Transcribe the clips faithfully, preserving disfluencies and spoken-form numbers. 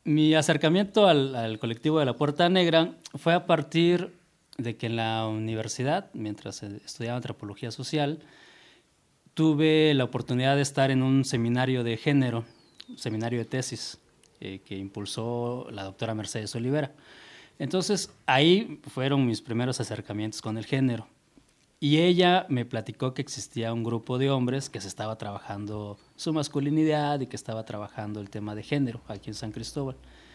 Mi acercamiento al, al colectivo de la Puerta Negra fue a partir de que en la universidad, mientras estudiaba antropología social, tuve la oportunidad de estar en un seminario de género, un seminario de tesis, eh, que impulsó la doctora Mercedes Olivera. Entonces, ahí fueron mis primeros acercamientos con el género. Y ella me platicó que existía un grupo de hombres que se estaba trabajando su masculinidad y que estaba trabajando el tema de género aquí en San Cristóbal.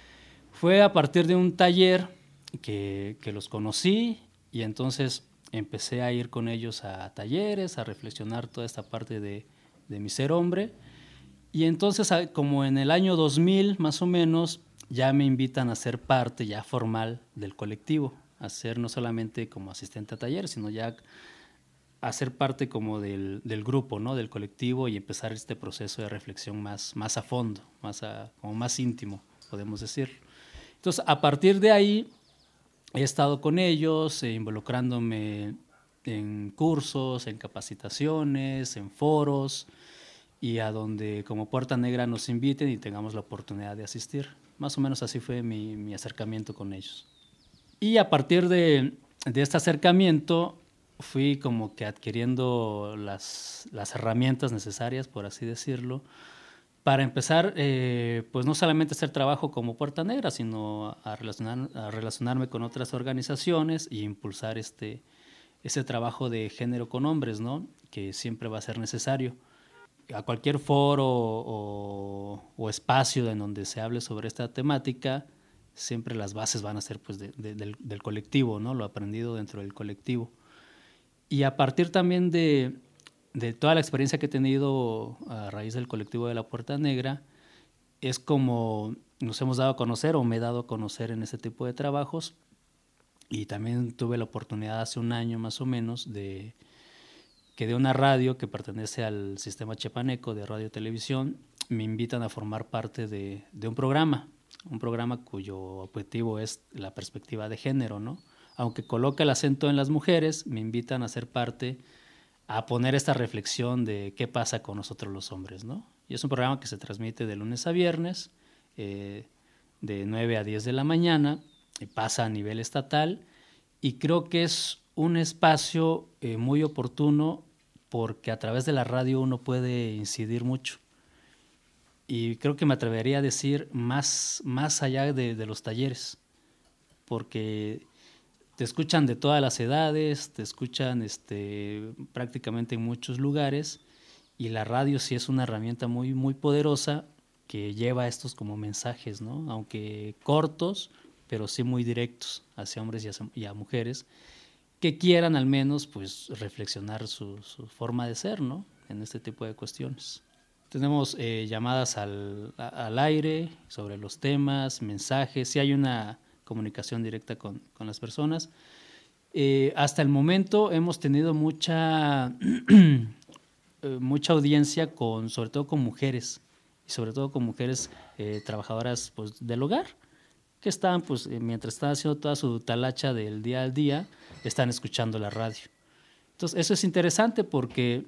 Fue a partir de un taller que, que los conocí y entonces empecé a ir con ellos a talleres, a reflexionar toda esta parte de, de mi ser hombre. Y entonces, como en el año dos mil más o menos, ya me invitan a ser parte ya formal del colectivo, a ser no solamente como asistente a taller, sino ya a ser parte como del, del grupo, ¿no? Del colectivo y empezar este proceso de reflexión más, más a fondo, más a, como más íntimo, podemos decir. Entonces, a partir de ahí, he estado con ellos, eh, involucrándome en cursos, en capacitaciones, en foros y a donde como Puerta Negra nos inviten y tengamos la oportunidad de asistir. Más o menos así fue mi, mi acercamiento con ellos. Y a partir de, de este acercamiento fui como que adquiriendo las, las herramientas necesarias, por así decirlo, para empezar, eh, pues no solamente hacer trabajo como Puerta Negra, sino a, relacionar, a relacionarme con otras organizaciones y impulsar este, ese trabajo de género con hombres, ¿no? Que siempre va a ser necesario. A cualquier foro o, o espacio en donde se hable sobre esta temática, siempre las bases van a ser pues de, de, del, del colectivo, ¿no? Lo aprendido dentro del colectivo. Y a partir también de, de toda la experiencia que he tenido a raíz del colectivo de la Puerta Negra, es como nos hemos dado a conocer o me he dado a conocer en ese tipo de trabajos. Y también tuve la oportunidad hace un año más o menos de que de una radio que pertenece al sistema Chepaneco de radio y televisión me invitan a formar parte de, de un programa, un programa cuyo objetivo es la perspectiva de género, ¿no? Aunque coloca el acento en las mujeres, me invitan a ser parte, a poner esta reflexión de qué pasa con nosotros los hombres, ¿no? Y es un programa que se transmite de lunes a viernes, eh, de nueve a diez de la mañana, y pasa a nivel estatal, y creo que es un espacio eh, muy oportuno porque a través de la radio uno puede incidir mucho. Y creo que me atrevería a decir más, más allá de, de los talleres, porque te escuchan de todas las edades, te escuchan este, prácticamente en muchos lugares, y la radio sí es una herramienta muy, muy poderosa que lleva estos como mensajes, ¿no? Aunque cortos, pero sí muy directos hacia hombres y a, y a mujeres, que quieran al menos pues reflexionar su, su forma de ser, ¿no? En este tipo de cuestiones. Tenemos eh, llamadas al, a, al aire sobre los temas, mensajes, sí hay una comunicación directa con, con las personas. Eh, hasta el momento hemos tenido mucha, eh, mucha audiencia, con, sobre todo con mujeres, y sobre todo con mujeres eh, trabajadoras pues, del hogar, que están, pues, eh, mientras están haciendo toda su talacha del día al día, están escuchando la radio. Entonces, eso es interesante porque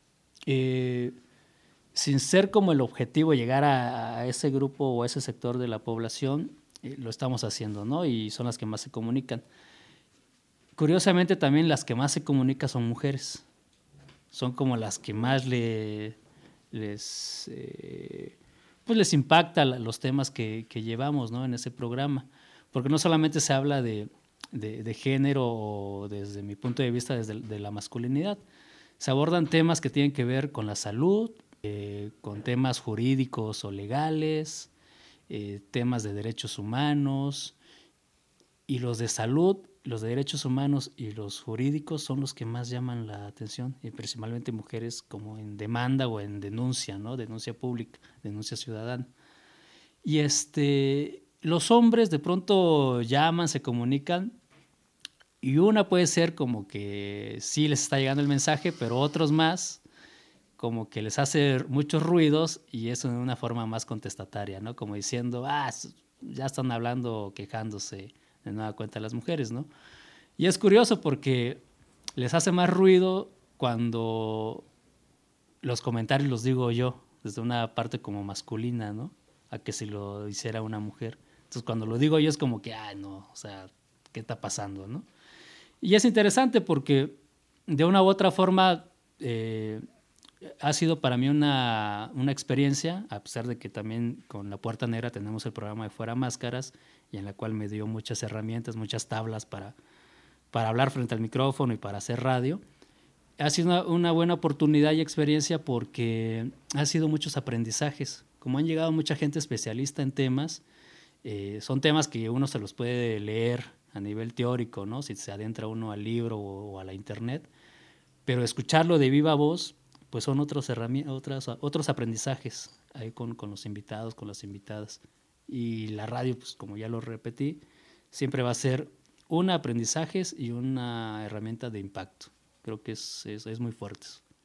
eh, sin ser como el objetivo llegar a, a ese grupo o a ese sector de la población, eh, lo estamos haciendo, ¿no? Y son las que más se comunican. Curiosamente, también las que más se comunican son mujeres. Son como las que más le, les, eh, pues les impacta los temas que, que llevamos, ¿no? En ese programa. Porque no solamente se habla de, de, de género o desde mi punto de vista desde de la masculinidad, se abordan temas que tienen que ver con la salud, eh, con temas jurídicos o legales, eh, temas de derechos humanos, y los de salud, los de derechos humanos y los jurídicos son los que más llaman la atención, y principalmente mujeres como en demanda o en denuncia, ¿no? Denuncia pública, denuncia ciudadana. Y este, los hombres de pronto llaman, se comunican, y una puede ser como que sí les está llegando el mensaje, pero otros más como que les hace muchos ruidos y eso de una forma más contestataria, ¿no? Como diciendo, ah, ya están hablando, quejándose de nueva cuenta las mujeres, ¿no? Y es curioso porque les hace más ruido cuando los comentarios los digo yo, desde una parte como masculina, ¿no? a que si lo hiciera una mujer. Entonces cuando lo digo yo es como que, ay no, o sea, ¿qué está pasando, no? Y es interesante porque de una u otra forma eh, ha sido para mí una, una experiencia, a pesar de que también con La Puerta Negra tenemos el programa de Fuera Máscaras, y en la cual me dio muchas herramientas, muchas tablas para, para hablar frente al micrófono y para hacer radio. Ha sido una, una buena oportunidad y experiencia porque ha sido muchos aprendizajes. Como han llegado mucha gente especialista en temas, eh, son temas que uno se los puede leer a nivel teórico, ¿no? Si se adentra uno al libro o, o a la internet, pero escucharlo de viva voz, pues son otros, otras, otros aprendizajes ahí con, con los invitados, con las invitadas. Y la radio, pues como ya lo repetí, siempre va a ser un aprendizaje y una herramienta de impacto. Creo que es, es, es muy fuerte.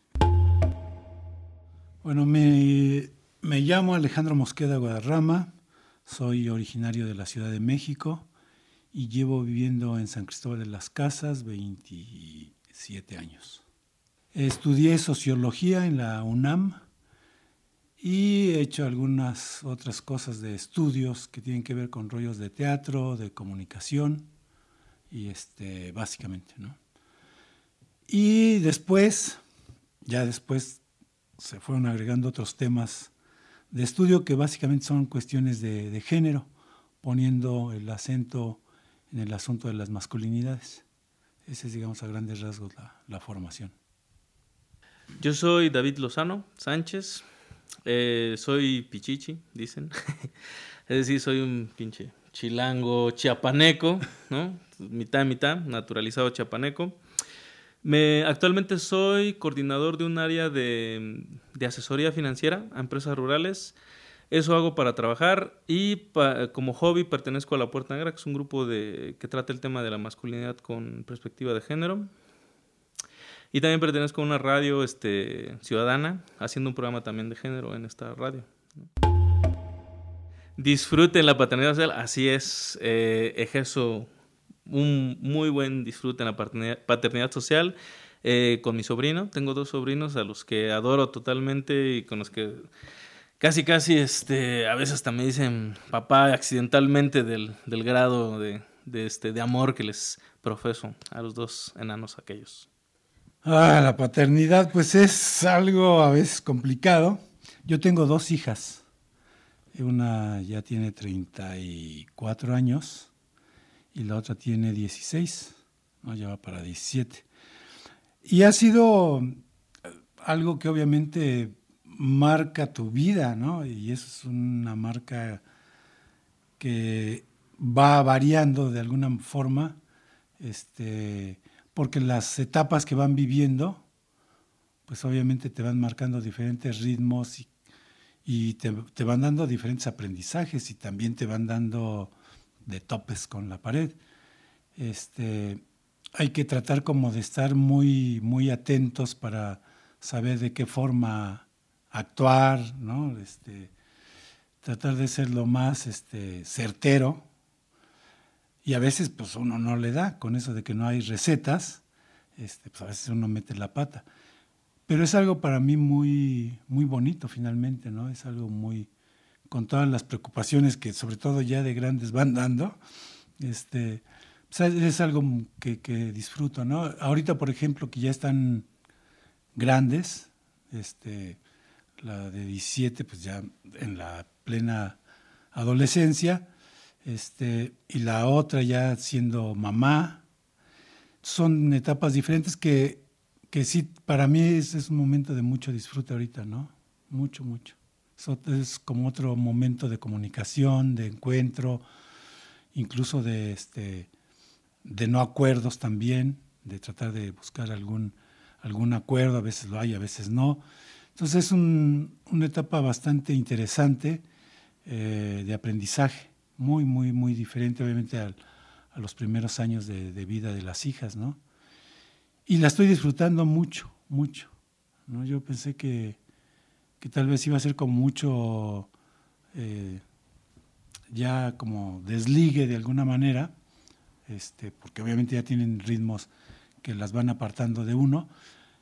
Bueno, me, me llamo Alejandro Mosqueda Guadarrama, soy originario de la Ciudad de México y llevo viviendo en San Cristóbal de las Casas veintisiete años. Estudié sociología en la UNAM y he hecho algunas otras cosas de estudios que tienen que ver con rollos de teatro, de comunicación y este, básicamente, ¿no? Y después, ya después se fueron agregando otros temas de estudio que básicamente son cuestiones de, de género, poniendo el acento en el asunto de las masculinidades. Esa es, digamos, a grandes rasgos la, la formación. Yo soy David Lozano Sánchez, eh, soy pichichi, dicen. Es decir, soy un pinche chilango chiapaneco, ¿no? Mitad, mitad, naturalizado chiapaneco. Me, actualmente soy coordinador de un área de, de asesoría financiera a empresas rurales. Eso hago para trabajar y pa, como hobby pertenezco a La Puerta Negra, que es un grupo de, que trata el tema de la masculinidad con perspectiva de género. Y también pertenezco a una radio este, ciudadana, haciendo un programa también de género en esta radio. Disfruten la paternidad social, así es, eh, ejerzo un muy buen disfrute en la paternidad, paternidad social eh, con mi sobrino. Tengo dos sobrinos a los que adoro totalmente y con los que casi casi este, a veces hasta me dicen papá accidentalmente del, del grado de, de, este, de amor que les profeso a los dos enanos aquellos. Ah, la paternidad pues es algo a veces complicado. Yo tengo dos hijas, una ya tiene treinta y cuatro años y la otra tiene dieciséis, no, ya va para diecisiete. Y ha sido algo que obviamente marca tu vida, ¿no? Y eso es una marca que va variando de alguna forma, este, porque las etapas que van viviendo, pues obviamente te van marcando diferentes ritmos y, y te, te van dando diferentes aprendizajes y también te van dando de topes con la pared. Este, hay que tratar como de estar muy, muy atentos para saber de qué forma actuar, ¿no? Este, tratar de ser lo más este, certero. Y a veces pues uno no le da, con eso de que no hay recetas, este, pues a veces uno mete la pata. Pero es algo para mí muy, muy bonito finalmente, ¿no? Es algo muy, con todas las preocupaciones que sobre todo ya de grandes van dando, este, pues es algo que, que disfruto, ¿no? Ahorita, por ejemplo, que ya están grandes, este, la de diecisiete, pues ya en la plena adolescencia, este, y la otra ya siendo mamá. Son etapas diferentes que, que sí, para mí es, es un momento de mucho disfrute ahorita, ¿no? Mucho, mucho. Eso es como otro momento de comunicación, de encuentro, incluso de, este, de no acuerdos también, de tratar de buscar algún, algún acuerdo, a veces lo hay, a veces no. Entonces es un, una etapa bastante interesante eh, de aprendizaje, muy, muy, muy diferente obviamente al, a los primeros años de, de vida de las hijas, ¿no? Y la estoy disfrutando mucho, mucho, ¿no? Yo pensé que, que tal vez iba a ser como mucho, eh, ya como desligue de alguna manera, este, porque obviamente ya tienen ritmos que las van apartando de uno,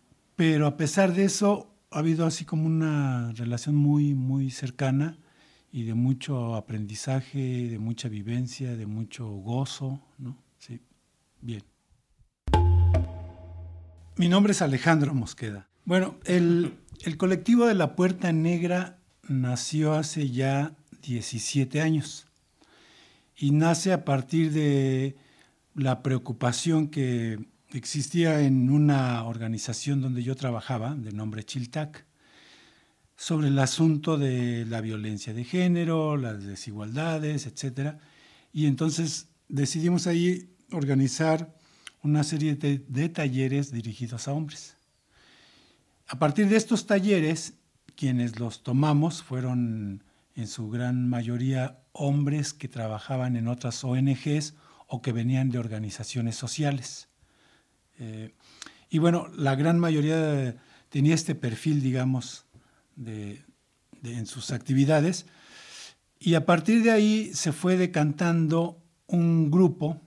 pero a pesar de eso ha habido así como una relación muy, muy cercana y de mucho aprendizaje, de mucha vivencia, de mucho gozo, ¿no? Sí, bien. Mi nombre es Alejandro Mosqueda. Bueno, el, el colectivo de La Puerta Negra nació hace ya diecisiete años y nace a partir de la preocupación que existía en una organización donde yo trabajaba, de nombre Chiltac, sobre el asunto de la violencia de género, las desigualdades, etcétera. Y entonces decidimos ahí organizar una serie de, de talleres dirigidos a hombres. A partir de estos talleres, quienes los tomamos fueron en su gran mayoría hombres que trabajaban en otras O N Ges o que venían de organizaciones sociales. Eh, y bueno, la gran mayoría tenía este perfil, digamos, de, de, en sus actividades. Y a partir de ahí se fue decantando un grupo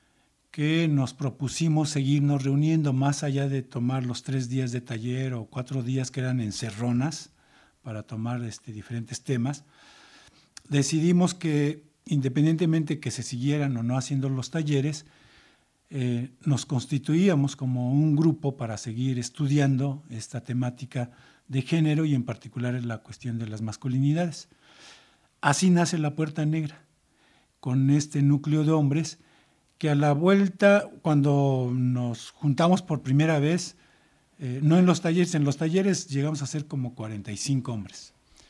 que nos propusimos seguirnos reuniendo más allá de tomar los tres días de taller o cuatro días que eran encerronas para tomar este, diferentes temas. Decidimos que independientemente que se siguieran o no haciendo los talleres, eh, nos constituíamos como un grupo para seguir estudiando esta temática de género y en particular la cuestión de las masculinidades. Así nace La Puerta Negra, con este núcleo de hombres que a la vuelta, cuando nos juntamos por primera vez, eh, no en los talleres, en los talleres llegamos a ser como cuarenta y cinco hombres.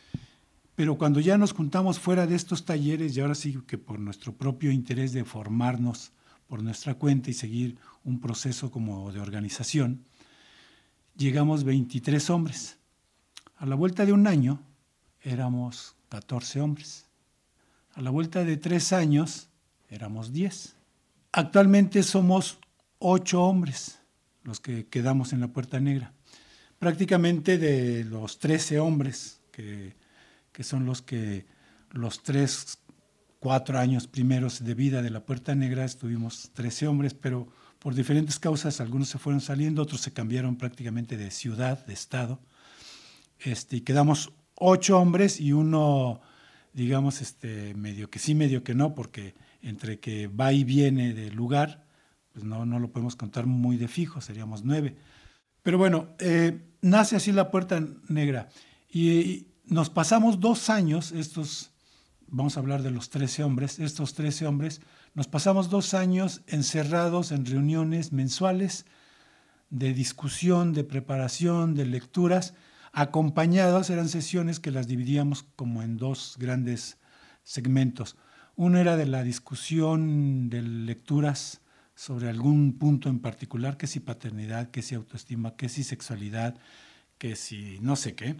Pero cuando ya nos juntamos fuera de estos talleres, y ahora sí que por nuestro propio interés de formarnos por nuestra cuenta y seguir un proceso como de organización, llegamos veintitrés hombres. A la vuelta de un año éramos catorce hombres. A la vuelta de tres años éramos diez. Actualmente somos ocho hombres los que quedamos en La Puerta Negra. Prácticamente de los trece hombres que, que son los que los tres, cuatro años primeros de vida de La Puerta Negra estuvimos trece hombres, pero por diferentes causas algunos se fueron saliendo, otros se cambiaron prácticamente de ciudad, de estado. Este, y quedamos ocho hombres y uno, digamos, este, medio que sí, medio que no, porque entre que va y viene del lugar, pues no, no lo podemos contar muy de fijo, seríamos nueve. Pero bueno, eh, nace así La Puerta Negra y, y nos pasamos dos años, estos, vamos a hablar de los trece hombres, estos trece hombres, nos pasamos dos años encerrados en reuniones mensuales de discusión, de preparación, de lecturas, acompañados, eran sesiones que las dividíamos como en dos grandes segmentos. Uno era de la discusión de lecturas sobre algún punto en particular, que si paternidad, que si autoestima, que si sexualidad, que si no sé qué.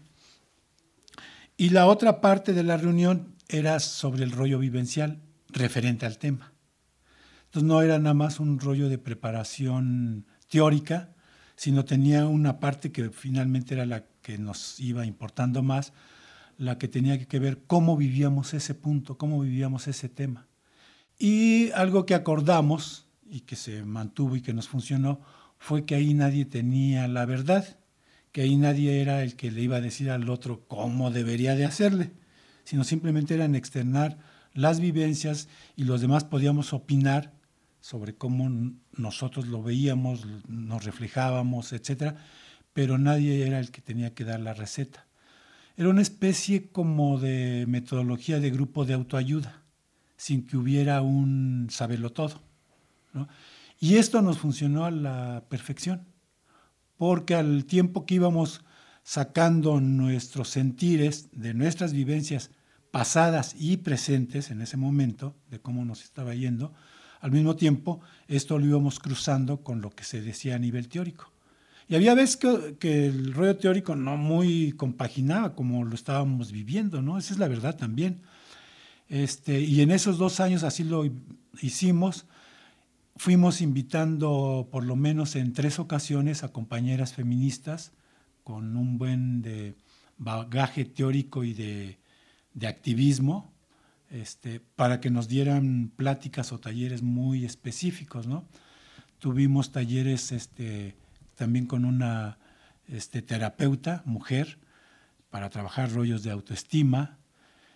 Y la otra parte de la reunión era sobre el rollo vivencial referente al tema. Entonces no era nada más un rollo de preparación teórica, sino tenía una parte que finalmente era la que nos iba importando más, la que tenía que ver cómo vivíamos ese punto, cómo vivíamos ese tema. Y algo que acordamos y que se mantuvo y que nos funcionó fue que ahí nadie tenía la verdad, que ahí nadie era el que le iba a decir al otro cómo debería de hacerle, sino simplemente eran externar las vivencias y los demás podíamos opinar sobre cómo nosotros lo veíamos, nos reflejábamos, etcétera, pero nadie era el que tenía que dar la receta. Era una especie como de metodología de grupo de autoayuda, sin que hubiera un sabelotodo, ¿no? Y esto nos funcionó a la perfección, porque al tiempo que íbamos sacando nuestros sentires de nuestras vivencias pasadas y presentes en ese momento, de cómo nos estaba yendo, al mismo tiempo esto lo íbamos cruzando con lo que se decía a nivel teórico. Y había veces que, que el rollo teórico no muy compaginaba como lo estábamos viviendo, ¿no? Esa es la verdad también. Este, y en esos dos años así lo hicimos. Fuimos invitando por lo menos en tres ocasiones a compañeras feministas con un buen de bagaje teórico y de, de activismo, este, para que nos dieran pláticas o talleres muy específicos, ¿no? Tuvimos talleres este, también con una este, terapeuta, mujer, para trabajar rollos de autoestima.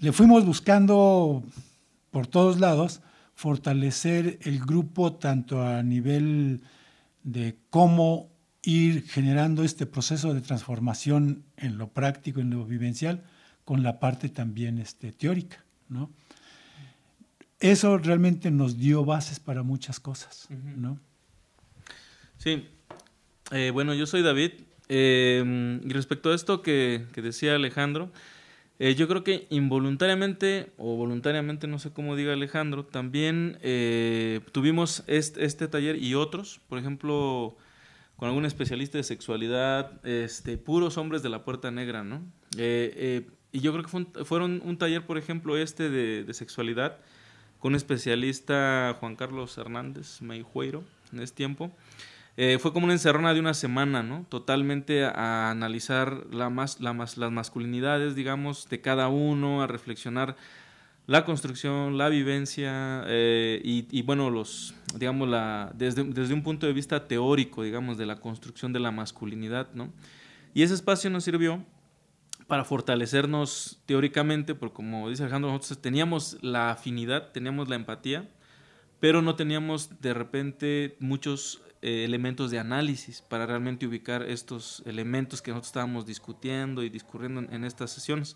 le fuimos buscando por todos lados fortalecer el grupo tanto a nivel de cómo ir generando este proceso de transformación en lo práctico, en lo vivencial, con la parte también este, teórica, ¿no? Eso realmente nos dio bases para muchas cosas, ¿no? Sí, eh, bueno, yo soy David, eh, y respecto a esto que, que decía Alejandro, eh, yo creo que involuntariamente o voluntariamente, no sé cómo diga Alejandro, también eh, tuvimos este, este taller y otros, por ejemplo, con algún especialista de sexualidad, este, puros hombres de la Puerta Negra, ¿no? Eh, eh, y yo creo que fue un, fueron un taller, por ejemplo, este de, de sexualidad, con un especialista, Juan Carlos Hernández Meijueiro, en ese tiempo. Eh, fue como una encerrona de una semana, ¿no? Totalmente a, a analizar la mas, la mas, las masculinidades, digamos, de cada uno, a reflexionar la construcción, la vivencia eh, y, y, bueno, los, digamos, la, desde, desde un punto de vista teórico, digamos, de la construcción de la masculinidad, ¿no? Y ese espacio nos sirvió para fortalecernos teóricamente, porque como dice Alejandro, nosotros teníamos la afinidad, teníamos la empatía, pero no teníamos de repente muchos eh, elementos de análisis para realmente ubicar estos elementos que nosotros estábamos discutiendo y discurriendo en, en estas sesiones.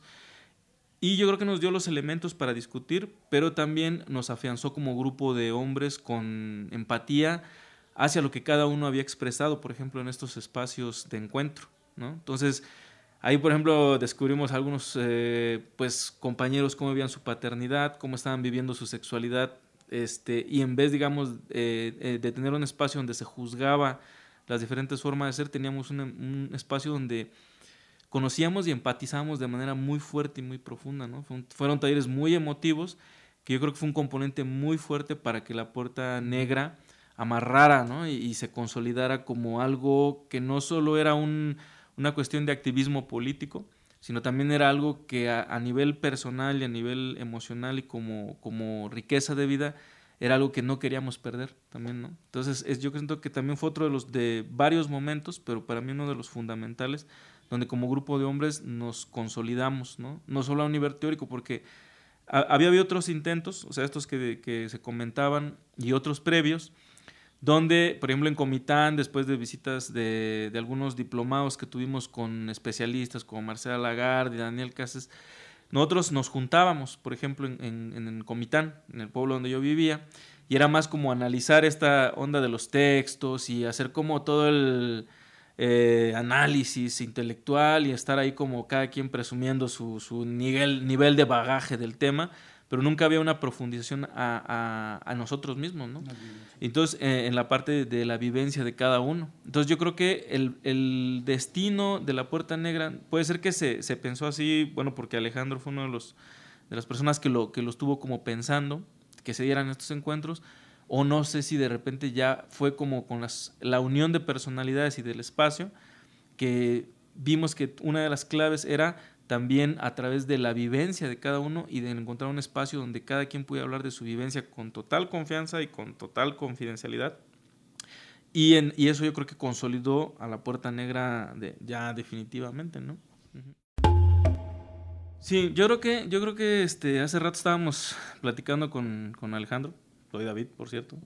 Y yo creo que nos dio los elementos para discutir, pero también nos afianzó como grupo de hombres con empatía hacia lo que cada uno había expresado, por ejemplo, en estos espacios de encuentro, ¿no? Entonces, ahí, por ejemplo, descubrimos algunos eh, pues, compañeros cómo vivían su paternidad, cómo estaban viviendo su sexualidad, este, y en vez, digamos, eh, eh, de tener un espacio donde se juzgaba las diferentes formas de ser, teníamos un, un espacio donde conocíamos y empatizamos de manera muy fuerte y muy profunda, ¿no? Fueron talleres muy emotivos, que yo creo que fue un componente muy fuerte para que la Puerta Negra amarrara, ¿no? y, y se consolidara como algo que no solo era un, una cuestión de activismo político, sino también era algo que a, a nivel personal y a nivel emocional y como, como riqueza de vida era algo que no queríamos perder también, ¿no? Entonces es, yo siento que también fue otro de los de varios momentos, pero para mí uno de los fundamentales, donde como grupo de hombres nos consolidamos, ¿no? No solo a un nivel teórico, porque a, había habido otros intentos, o sea, estos que, que se comentaban y otros previos, donde, por ejemplo, en Comitán, después de visitas de, de algunos diplomados que tuvimos con especialistas como Marcela Lagarde y Daniel Cases, nosotros nos juntábamos, por ejemplo, en, en, en Comitán, en el pueblo donde yo vivía, y era más como analizar esta onda de los textos y hacer como todo el eh, análisis intelectual y estar ahí como cada quien presumiendo su, su nivel, nivel de bagaje del tema, pero nunca había una profundización a, a, a nosotros mismos, ¿no? Entonces, eh, en la parte de, de la vivencia de cada uno. Entonces, yo creo que el, el destino de la Puerta Negra puede ser que se, se pensó así, bueno, porque Alejandro fue uno de los de las personas que lo, que lo estuvo como pensando, que se dieran estos encuentros, o no sé si de repente ya fue como con las, la unión de personalidades y del espacio, que vimos que una de las claves era también a través de la vivencia de cada uno y de encontrar un espacio donde cada quien pudiera hablar de su vivencia con total confianza y con total confidencialidad. Y, en, y eso yo creo que consolidó a la Puerta Negra de, ya definitivamente, ¿no? Sí, yo creo que, yo creo que este, hace rato estábamos platicando con, con Alejandro, soy David, por cierto.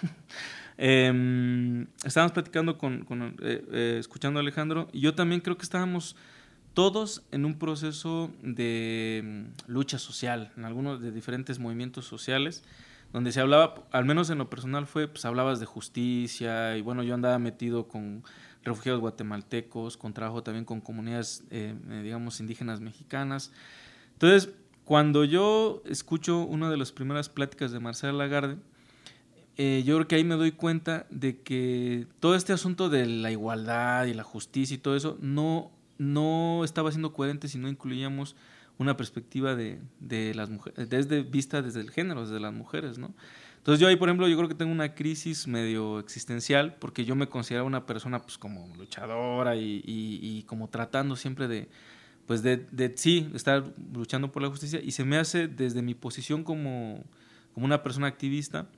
eh, estábamos platicando con, con eh, eh, escuchando a Alejandro, y yo también creo que estábamos todos en un proceso de lucha social, en algunos de diferentes movimientos sociales, donde se hablaba, al menos en lo personal fue, pues hablabas de justicia, y bueno, yo andaba metido con refugiados guatemaltecos, con trabajo también con comunidades, eh, digamos, indígenas mexicanas. Entonces, cuando yo escucho una de las primeras pláticas de Marcela Lagarde, eh, yo creo que ahí me doy cuenta de que todo este asunto de la igualdad y la justicia y todo eso no, no estaba siendo coherente si no incluíamos una perspectiva de, de las mujeres, desde vista desde el género, desde las mujeres, ¿no? Entonces yo ahí, por ejemplo, yo creo que tengo una crisis medio existencial, porque yo me considero una persona pues como luchadora y, y, y como tratando siempre de, pues de, de sí, estar luchando por la justicia, y se me hace desde mi posición como, como una persona activista,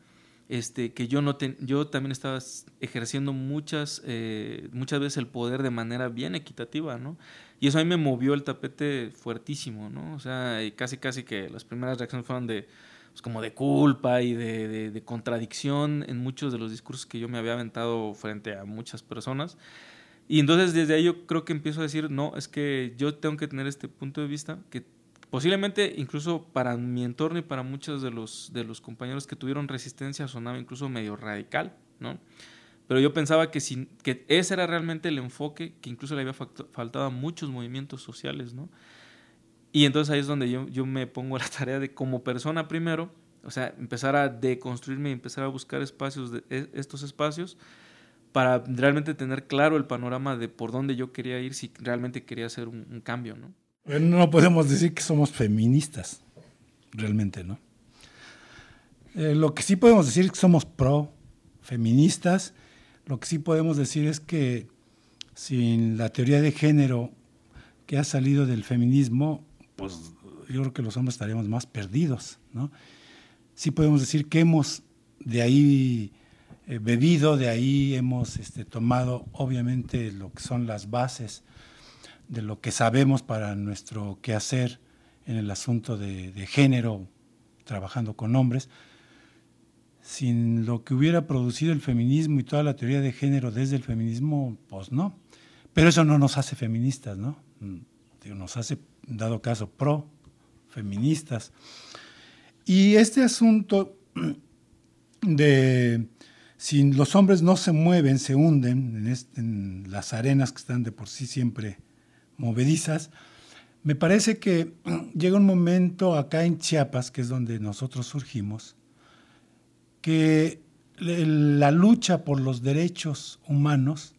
este, que yo, no ten, yo también estaba ejerciendo muchas, eh, muchas veces el poder de manera bien equitativa, ¿no? Y eso a mí me movió el tapete fuertísimo, ¿no? O sea, y casi casi que las primeras reacciones fueron de, pues, como de culpa y de, de, de contradicción en muchos de los discursos que yo me había aventado frente a muchas personas. Y entonces desde ahí yo creo que empiezo a decir, no, es que yo tengo que tener este punto de vista que posiblemente incluso para mi entorno y para muchos de los, de los compañeros que tuvieron resistencia sonaba incluso medio radical, ¿no? Pero yo pensaba que, sin, que ese era realmente el enfoque que incluso le había faltado a muchos movimientos sociales, ¿no? Y entonces ahí es donde yo, yo me pongo a la tarea de como persona primero, o sea, empezar a deconstruirme y empezar a buscar espacios, de, estos espacios, para realmente tener claro el panorama de por dónde yo quería ir, si realmente quería hacer un, un cambio, ¿no? Bueno, no podemos decir que somos feministas, realmente, ¿no? Eh, lo que sí podemos decir es que somos pro-feministas. Lo que sí podemos decir es que sin la teoría de género que ha salido del feminismo, pues yo creo que los hombres estaríamos más perdidos, ¿no? Sí podemos decir que hemos de ahí eh, bebido, de ahí hemos este, tomado obviamente lo que son las bases de lo que sabemos para nuestro quehacer en el asunto de, de género, trabajando con hombres. Sin lo que hubiera producido el feminismo y toda la teoría de género desde el feminismo, pues no. Pero eso no nos hace feministas, ¿no? Nos hace, dado caso, pro-feministas. Y este asunto de si los hombres no se mueven, se hunden en, este, en las arenas que están de por sí siempre movedizas, me parece que llega un momento acá en Chiapas, que es donde nosotros surgimos, que la lucha por los derechos humanos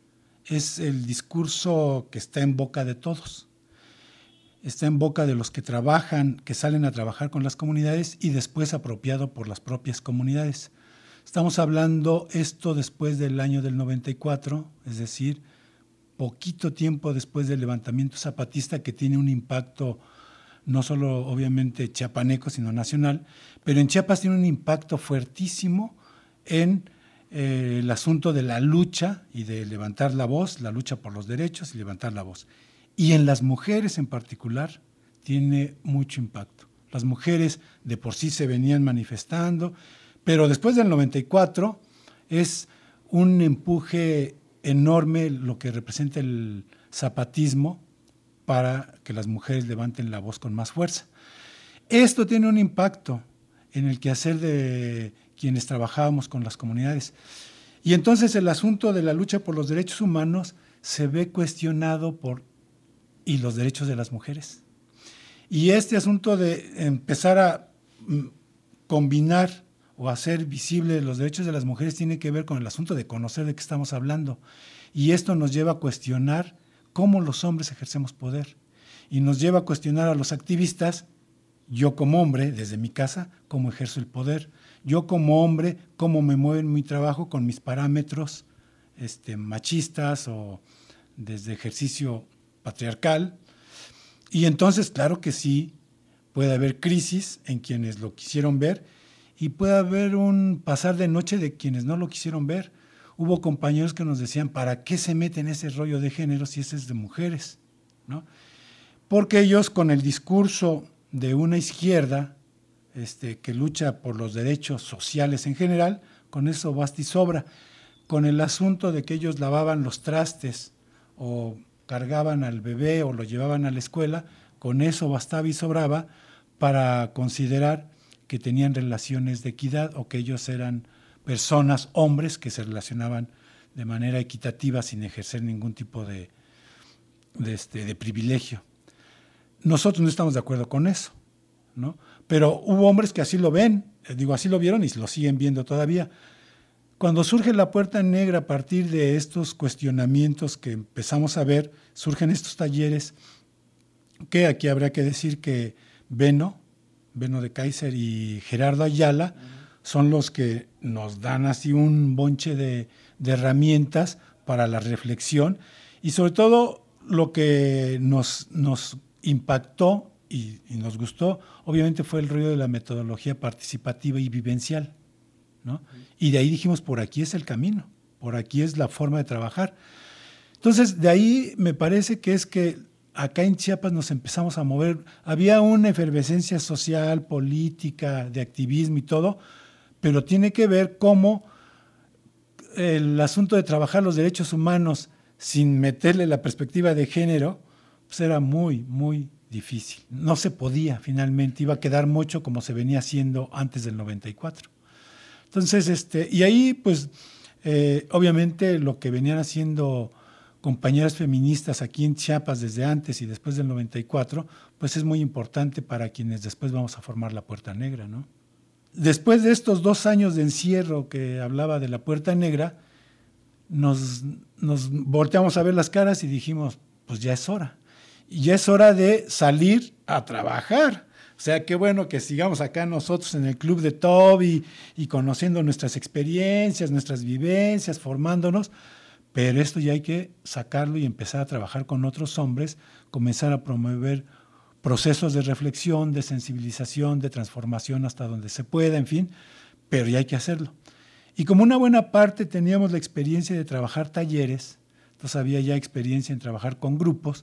es el discurso que está en boca de todos. Está en boca de los que trabajan, que salen a trabajar con las comunidades y después apropiado por las propias comunidades. Estamos hablando esto después del año del noventa y cuatro, es decir, poquito tiempo después del levantamiento zapatista, que tiene un impacto no solo obviamente chiapaneco, sino nacional, pero en Chiapas tiene un impacto fuertísimo en eh, el asunto de la lucha y de levantar la voz, la lucha por los derechos y levantar la voz. Y en las mujeres en particular tiene mucho impacto. Las mujeres de por sí se venían manifestando, pero después del noventa y cuatro es un empuje enorme lo que representa el zapatismo para que las mujeres levanten la voz con más fuerza. Esto tiene un impacto en el quehacer de quienes trabajábamos con las comunidades. Y entonces el asunto de la lucha por los derechos humanos se ve cuestionado por y los derechos de las mujeres. Y este asunto de empezar a combinar o hacer visible los derechos de las mujeres tiene que ver con el asunto de conocer de qué estamos hablando. Y esto nos lleva a cuestionar cómo los hombres ejercemos poder. Y nos lleva a cuestionar a los activistas, yo como hombre, desde mi casa, cómo ejerzo el poder. Yo como hombre, cómo me muevo en mi trabajo con mis parámetros este, machistas o desde ejercicio patriarcal. Y entonces, claro que sí, puede haber crisis en quienes lo quisieron ver y puede haber un pasar de noche de quienes no lo quisieron ver. Hubo compañeros que nos decían, ¿para qué se meten ese rollo de género si ese es de mujeres? ¿No? Porque ellos con el discurso de una izquierda este, que lucha por los derechos sociales en general, con eso basta y sobra. Con el asunto de que ellos lavaban los trastes o cargaban al bebé o lo llevaban a la escuela, con eso bastaba y sobraba para considerar que tenían relaciones de equidad o que ellos eran personas, hombres, que se relacionaban de manera equitativa sin ejercer ningún tipo de, de, este, de privilegio. Nosotros no estamos de acuerdo con eso, ¿no? Pero hubo hombres que así lo ven, digo, así lo vieron y lo siguen viendo todavía. Cuando surge la Puerta Negra a partir de estos cuestionamientos que empezamos a ver, surgen estos talleres que aquí habrá que decir que Beno, Beno de Kaiser y Gerardo Ayala son los que nos dan así un bonche de, de herramientas para la reflexión y sobre todo lo que nos, nos impactó y, y nos gustó, obviamente fue el rollo de la metodología participativa y vivencial, ¿no? Y de ahí dijimos, por aquí es el camino, por aquí es la forma de trabajar. Entonces, de ahí me parece que es que acá en Chiapas nos empezamos a mover. Había una efervescencia social, política, de activismo y todo, pero tiene que ver cómo el asunto de trabajar los derechos humanos sin meterle la perspectiva de género, pues era muy, muy difícil. No se podía, finalmente, iba a quedar mucho como se venía haciendo antes del noventa y cuatro. Entonces, este, y ahí, pues, eh, obviamente lo que venían haciendo compañeras feministas aquí en Chiapas desde antes y después del noventa y cuatro, pues es muy importante para quienes después vamos a formar la Puerta Negra, ¿no? Después de estos dos años de encierro que hablaba de la Puerta Negra, nos, nos volteamos a ver las caras y dijimos, pues ya es hora. Y ya es hora de salir a trabajar. O sea, qué bueno que sigamos acá nosotros en el Club de Toby y conociendo nuestras experiencias, nuestras vivencias, formándonos, pero esto ya hay que sacarlo y empezar a trabajar con otros hombres, comenzar a promover procesos de reflexión, de sensibilización, de transformación hasta donde se pueda, en fin, pero ya hay que hacerlo. Y como una buena parte teníamos la experiencia de trabajar talleres, entonces había ya experiencia en trabajar con grupos,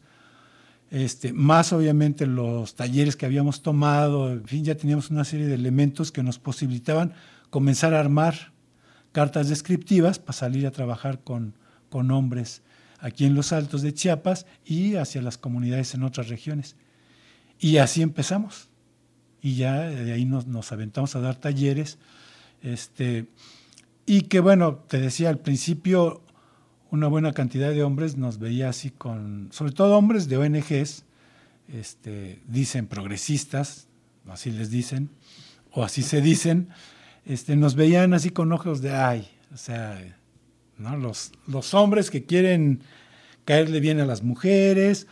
este, más obviamente los talleres que habíamos tomado, en fin, ya teníamos una serie de elementos que nos posibilitaban comenzar a armar cartas descriptivas para salir a trabajar con, con hombres aquí en los Altos de Chiapas y hacia las comunidades en otras regiones. Y así empezamos. Y ya de ahí nos, nos aventamos a dar talleres. Este, y que bueno, te decía al principio, una buena cantidad de hombres nos veía así con, sobre todo hombres de O N Ges, este, dicen progresistas, así les dicen, o así se dicen, este, nos veían así con ojos de ay, o sea, ¿no? los, los hombres que quieren caerle bien a las mujeres,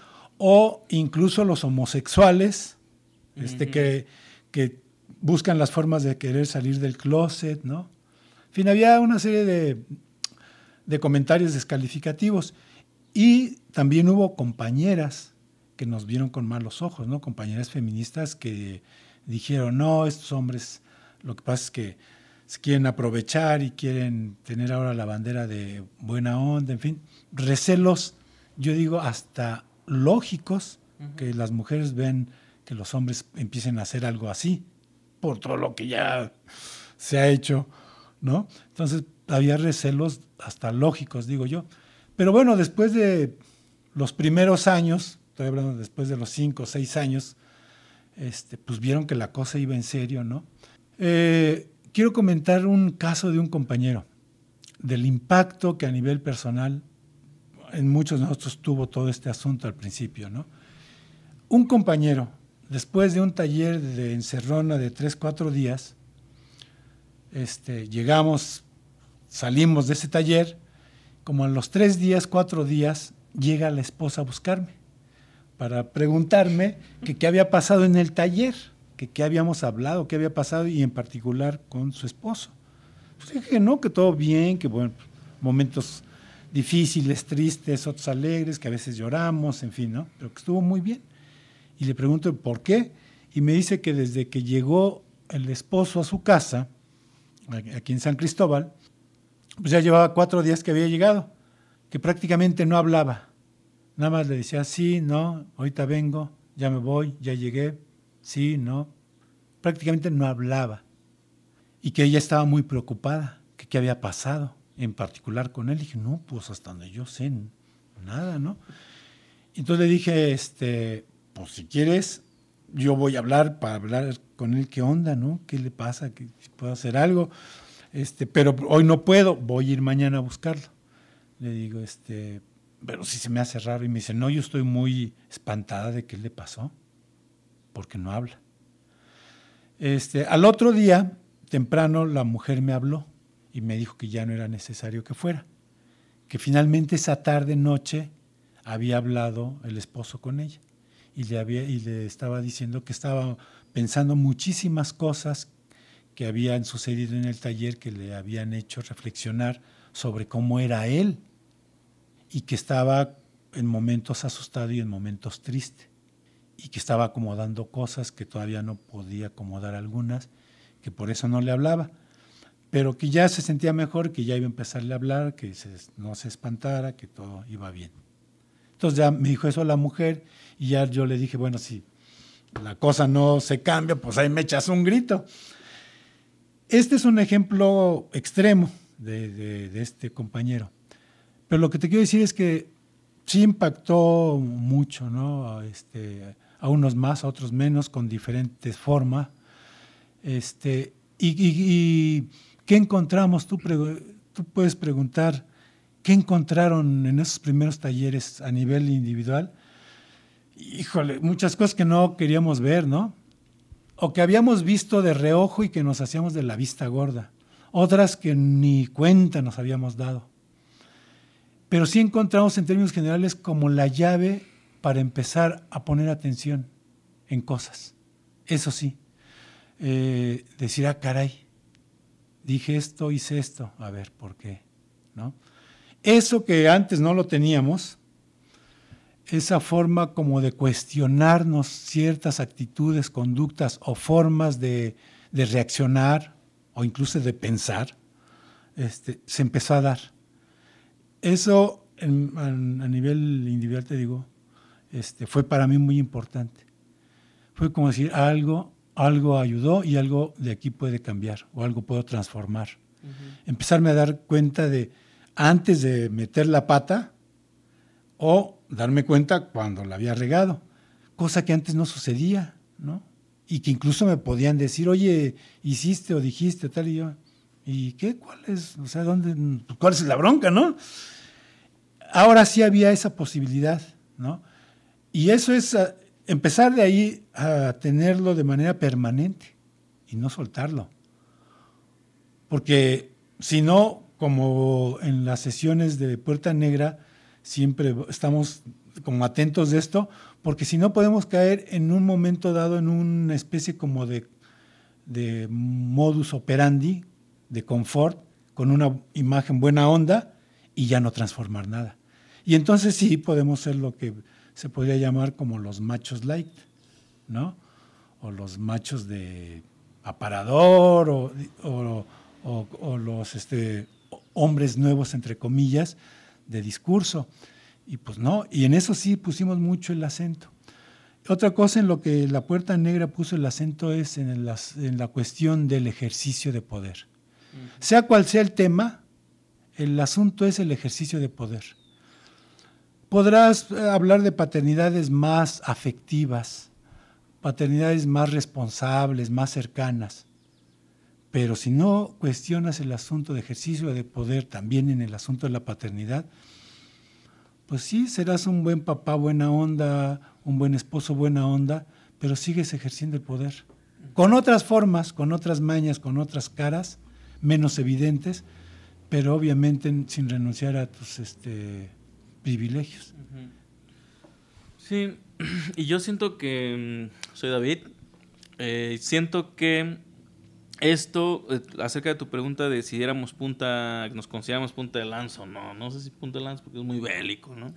o incluso los homosexuales, este, uh-huh. que, que buscan las formas de querer salir del closet, ¿no? En fin, había una serie de, de comentarios descalificativos y también hubo compañeras que nos vieron con malos ojos, ¿no? Compañeras feministas que dijeron, no, estos hombres lo que pasa es que se quieren aprovechar y quieren tener ahora la bandera de buena onda, en fin, recelos, yo digo, hasta lógicos, uh-huh. que las mujeres ven que los hombres empiecen a hacer algo así, por todo lo que ya se ha hecho, ¿no? Entonces había recelos hasta lógicos, digo yo. Pero bueno, después de los primeros años, estoy hablando después de los cinco o seis años, este, pues vieron que la cosa iba en serio, ¿no? Eh, quiero comentar un caso de un compañero, del impacto que a nivel personal en muchos de nosotros tuvo todo este asunto al principio, ¿no? Un compañero, después de un taller de encerrona de tres, cuatro días, este, llegamos, salimos de ese taller, como a los tres días, cuatro días, llega la esposa a buscarme para preguntarme que qué había pasado en el taller, que qué habíamos hablado, qué había pasado y en particular con su esposo. Pues dije que no, que todo bien, que bueno, momentos difíciles, tristes, otros alegres, que a veces lloramos, en fin, ¿no? Pero que estuvo muy bien. Y le pregunto por qué, y me dice que desde que llegó el esposo a su casa, aquí en San Cristóbal, pues ya llevaba cuatro días que había llegado, que prácticamente no hablaba. Nada más le decía, sí, no, ahorita vengo, ya me voy, ya llegué, sí, no. Prácticamente no hablaba. Y que ella estaba muy preocupada, que qué había pasado, en particular con él. Dije, no, pues hasta donde yo sé, nada, ¿no? Entonces le dije, este, pues si quieres, yo voy a hablar para hablar con él, qué onda, ¿no? ¿Qué le pasa? ¿Que puedo hacer algo? Este, pero hoy no puedo, voy a ir mañana a buscarlo. Le digo, este, pero sí se me hace raro. Y me dice, no, yo estoy muy espantada de qué le pasó, porque no habla. Este, al otro día, temprano, la mujer me habló y me dijo que ya no era necesario que fuera, que finalmente esa tarde, noche, había hablado el esposo con ella y le, había, y le estaba diciendo que estaba pensando muchísimas cosas que habían sucedido en el taller que le habían hecho reflexionar sobre cómo era él y que estaba en momentos asustado y en momentos triste y que estaba acomodando cosas que todavía no podía acomodar algunas, que por eso no le hablaba. pero que ya se sentía mejor, que ya iba a empezarle a hablar, que se, no se espantara, que todo iba bien. Entonces ya me dijo eso la mujer y ya yo le dije, bueno, si la cosa no se cambia, pues ahí me echas un grito. Este es un ejemplo extremo de, de, de este compañero. Pero lo que te quiero decir es que sí impactó mucho, ¿no? Este, a unos más, a otros menos, con diferentes formas. Este, y, y, y ¿qué encontramos? Tú, pre, tú puedes preguntar, ¿qué encontraron en esos primeros talleres a nivel individual? Híjole, muchas cosas que no queríamos ver, ¿no? O que habíamos visto de reojo y que nos hacíamos de la vista gorda. Otras que ni cuenta nos habíamos dado. Pero sí encontramos en términos generales como la llave para empezar a poner atención en cosas. Eso sí, eh, decir, ah, caray, dije esto, hice esto, a ver, ¿por qué? ¿No? Eso que antes no lo teníamos, esa forma como de cuestionarnos ciertas actitudes, conductas o formas de, de reaccionar o incluso de pensar, este, se empezó a dar. Eso en, a, a nivel individual, te digo, este, fue para mí muy importante. Fue como decir, algo, algo ayudó y algo de aquí puede cambiar o algo puedo transformar. Uh-huh. Empezarme a dar cuenta de, antes de meter la pata o darme cuenta cuando la había regado, cosa que antes no sucedía, ¿no? Y que incluso me podían decir, oye, hiciste o dijiste tal y yo, ¿y qué? ¿Cuál es? O sea, ¿dónde? ¿Cuál es la bronca, no? Ahora sí había esa posibilidad, ¿no? Y eso es a, empezar de ahí a tenerlo de manera permanente y no soltarlo. Porque si no, como en las sesiones de Puerta Negra, siempre estamos como atentos de esto, porque si no podemos caer en un momento dado en una especie como de, de modus operandi, de confort, con una imagen buena onda y ya no transformar nada. Y entonces sí podemos ser lo que se podría llamar como los machos light, ¿no? O los machos de aparador o, o, o, o los este, hombres nuevos, entre comillas, de discurso. Y pues no, y en eso sí pusimos mucho el acento. Otra cosa en lo que la Puerta Negra puso el acento es en, el, en la cuestión del ejercicio de poder. Uh-huh. Sea cual sea el tema, el asunto es el ejercicio de poder. Podrás hablar de paternidades más afectivas, paternidades más responsables, más cercanas, pero si no cuestionas el asunto de ejercicio de poder también en el asunto de la paternidad, pues sí, serás un buen papá, buena onda, un buen esposo, buena onda, pero sigues ejerciendo el poder. Con otras formas, con otras mañas, con otras caras, menos evidentes, pero obviamente sin renunciar a tus este, privilegios. Sí, y yo siento que, soy David, eh, siento que esto, eh, acerca de tu pregunta de si éramos punta, nos consideramos punta de lanza o no, no sé si punta de lanza porque es muy bélico, ¿no?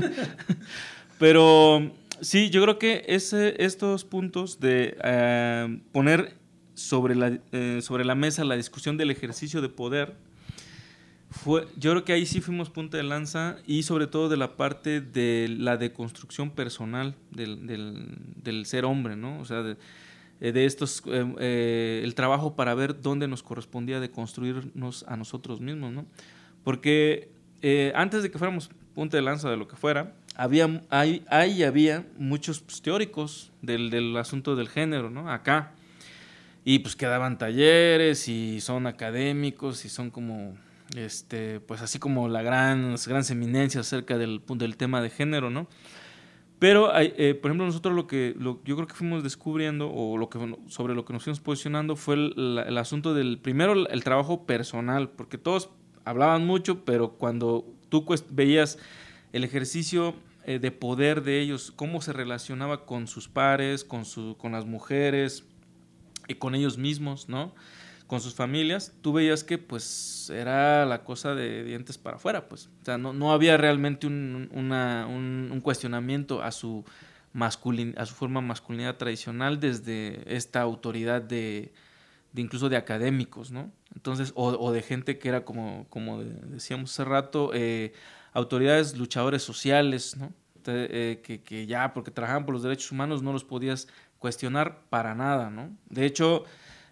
Pero sí, yo creo que ese, estos puntos de eh, poner sobre la, eh, sobre la mesa la discusión del ejercicio de poder, fue, yo creo que ahí sí fuimos punta de lanza y sobre todo de la parte de la deconstrucción personal del, del, del ser hombre, ¿no? O sea, de, de estos, eh, eh, el trabajo para ver dónde nos correspondía de construirnos a nosotros mismos, ¿no? Porque eh, antes de que fuéramos punta de lanza de lo que fuera, había, hay, hay había muchos pues, teóricos del, del asunto del género, ¿no? Acá. Y pues que daban talleres y son académicos y son como, este, pues así como la gran, las grandes eminencias acerca del, del tema de género, ¿no? Pero, eh, por ejemplo, nosotros lo que lo, yo creo que fuimos descubriendo o lo que sobre lo que nos fuimos posicionando fue el, el asunto del, primero, el, el trabajo personal, porque todos hablaban mucho, pero cuando tú veías el ejercicio eh, de poder de ellos, cómo se relacionaba con sus pares, con, su, con las mujeres y con ellos mismos, ¿no? Con sus familias, tú veías que pues era la cosa de dientes para afuera, pues. O sea, no, no había realmente un, una, un, un cuestionamiento a su, masculin, a su forma masculinidad tradicional desde esta autoridad de, de incluso de académicos, ¿no? Entonces, o, o de gente que era como, como de, decíamos hace rato, eh, autoridades, luchadores sociales, ¿no? Te, eh, que, que ya porque trabajaban por los derechos humanos no los podías cuestionar para nada, ¿no? De hecho,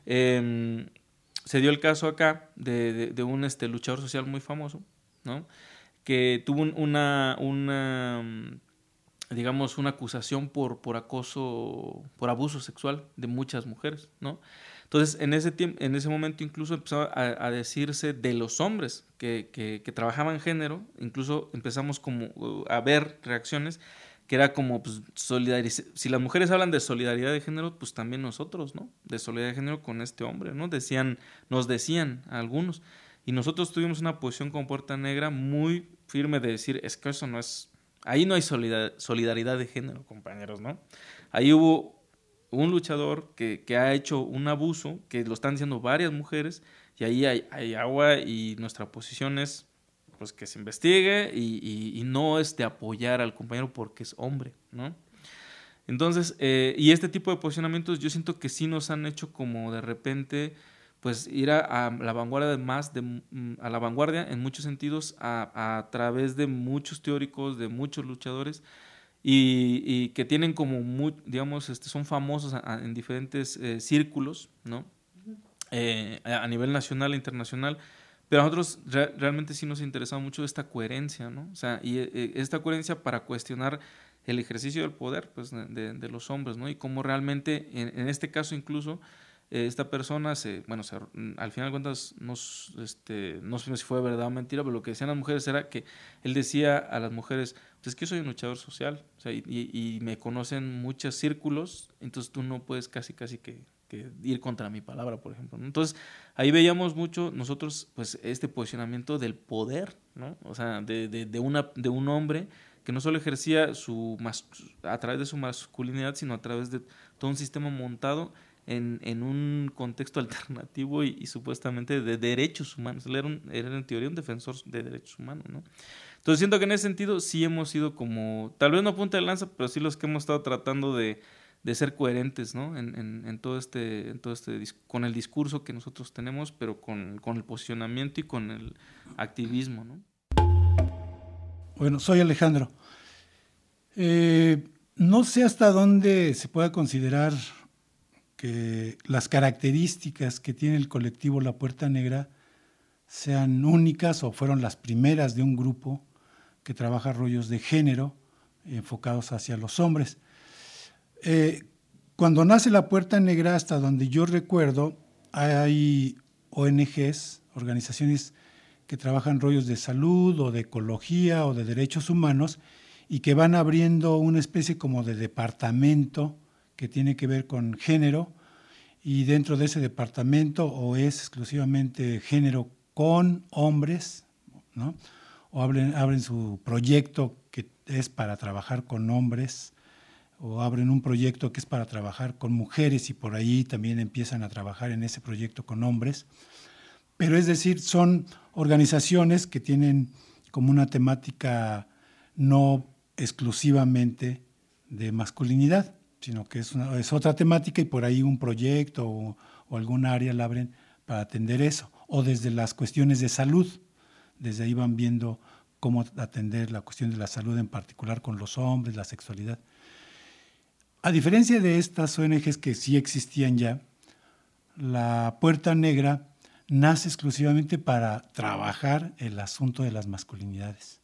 eh, se dio el caso acá de, de, de un este, luchador social muy famoso, ¿no? Que tuvo un, una, una, digamos, una acusación por, por acoso, por abuso sexual de muchas mujeres, ¿no? Entonces, en ese tiempo, en ese momento incluso empezó a, a decirse de los hombres que, que, que trabajaban género, incluso empezamos como uh, a ver reacciones que era como, pues, solidariz- si las mujeres hablan de solidaridad de género, pues también nosotros, ¿no? De solidaridad de género con este hombre, ¿no? Decían, nos decían a algunos, y nosotros tuvimos una posición como Puerta Negra muy firme de decir, es que eso no es, ahí no hay solidar- solidaridad de género, compañeros, ¿no? Ahí hubo un luchador que, que ha hecho un abuso, que lo están diciendo varias mujeres, y ahí hay, hay agua, y nuestra posición es pues que se investigue y, y, y no es de apoyar al compañero porque es hombre, ¿no? Entonces, eh, y este tipo de posicionamientos yo siento que sí nos han hecho como de repente pues ir a, a la vanguardia de más, de, a la vanguardia en muchos sentidos a, a través de muchos teóricos, de muchos luchadores, y, y que tienen como, muy, digamos, este, son famosos a, a, en diferentes eh, círculos, ¿no? Eh, a nivel nacional e internacional, pero a nosotros re realmente sí nos ha interesado mucho esta coherencia, ¿no? O sea, y eh, esta coherencia para cuestionar el ejercicio del poder, pues, de, de los hombres, ¿no? Y cómo realmente, en, en este caso incluso, eh, esta persona, se, bueno, se, al final de cuentas, nos, este, no sé si fue verdad o mentira, pero lo que decían las mujeres era que él decía a las mujeres, pues es que yo soy un luchador social, o sea, y, y, y me conocen muchos círculos, entonces tú no puedes casi, casi que que ir contra mi palabra, por ejemplo, ¿no? Entonces, ahí veíamos mucho nosotros, pues, este posicionamiento del poder, ¿no? O sea, de, de, de, una, de un hombre que no solo ejercía su mas, a través de su masculinidad, sino a través de todo un sistema montado en, en un contexto alternativo y, y supuestamente de derechos humanos. Él era, un, era en teoría un defensor de derechos humanos, ¿no? Entonces siento que en ese sentido sí hemos sido como, tal vez no punta de lanza, pero sí los que hemos estado tratando de de ser coherentes, ¿no? En, en, en todo este, en todo este con el discurso que nosotros tenemos, pero con, con el posicionamiento y con el activismo, ¿no? Bueno, soy Alejandro. Eh, no sé hasta dónde se pueda considerar que las características que tiene el colectivo La Puerta Negra sean únicas o fueron las primeras de un grupo que trabaja rollos de género enfocados hacia los hombres. Eh, cuando nace La Puerta Negra, hasta donde yo recuerdo, hay O N Ges, organizaciones que trabajan rollos de salud o de ecología o de derechos humanos y que van abriendo una especie como de departamento que tiene que ver con género, y dentro de ese departamento o es exclusivamente género con hombres, ¿no? O abren, abren su proyecto que es para trabajar con hombres, o abren un proyecto que es para trabajar con mujeres y por ahí también empiezan a trabajar en ese proyecto con hombres. Pero es decir, son organizaciones que tienen como una temática no exclusivamente de masculinidad, sino que es, una, es otra temática y por ahí un proyecto o, o algún área la abren para atender eso. O desde las cuestiones de salud, desde ahí van viendo cómo atender la cuestión de la salud, en particular con los hombres, la sexualidad. A diferencia de estas O N Ges que sí existían ya, la Puerta Negra nace exclusivamente para trabajar el asunto de las masculinidades.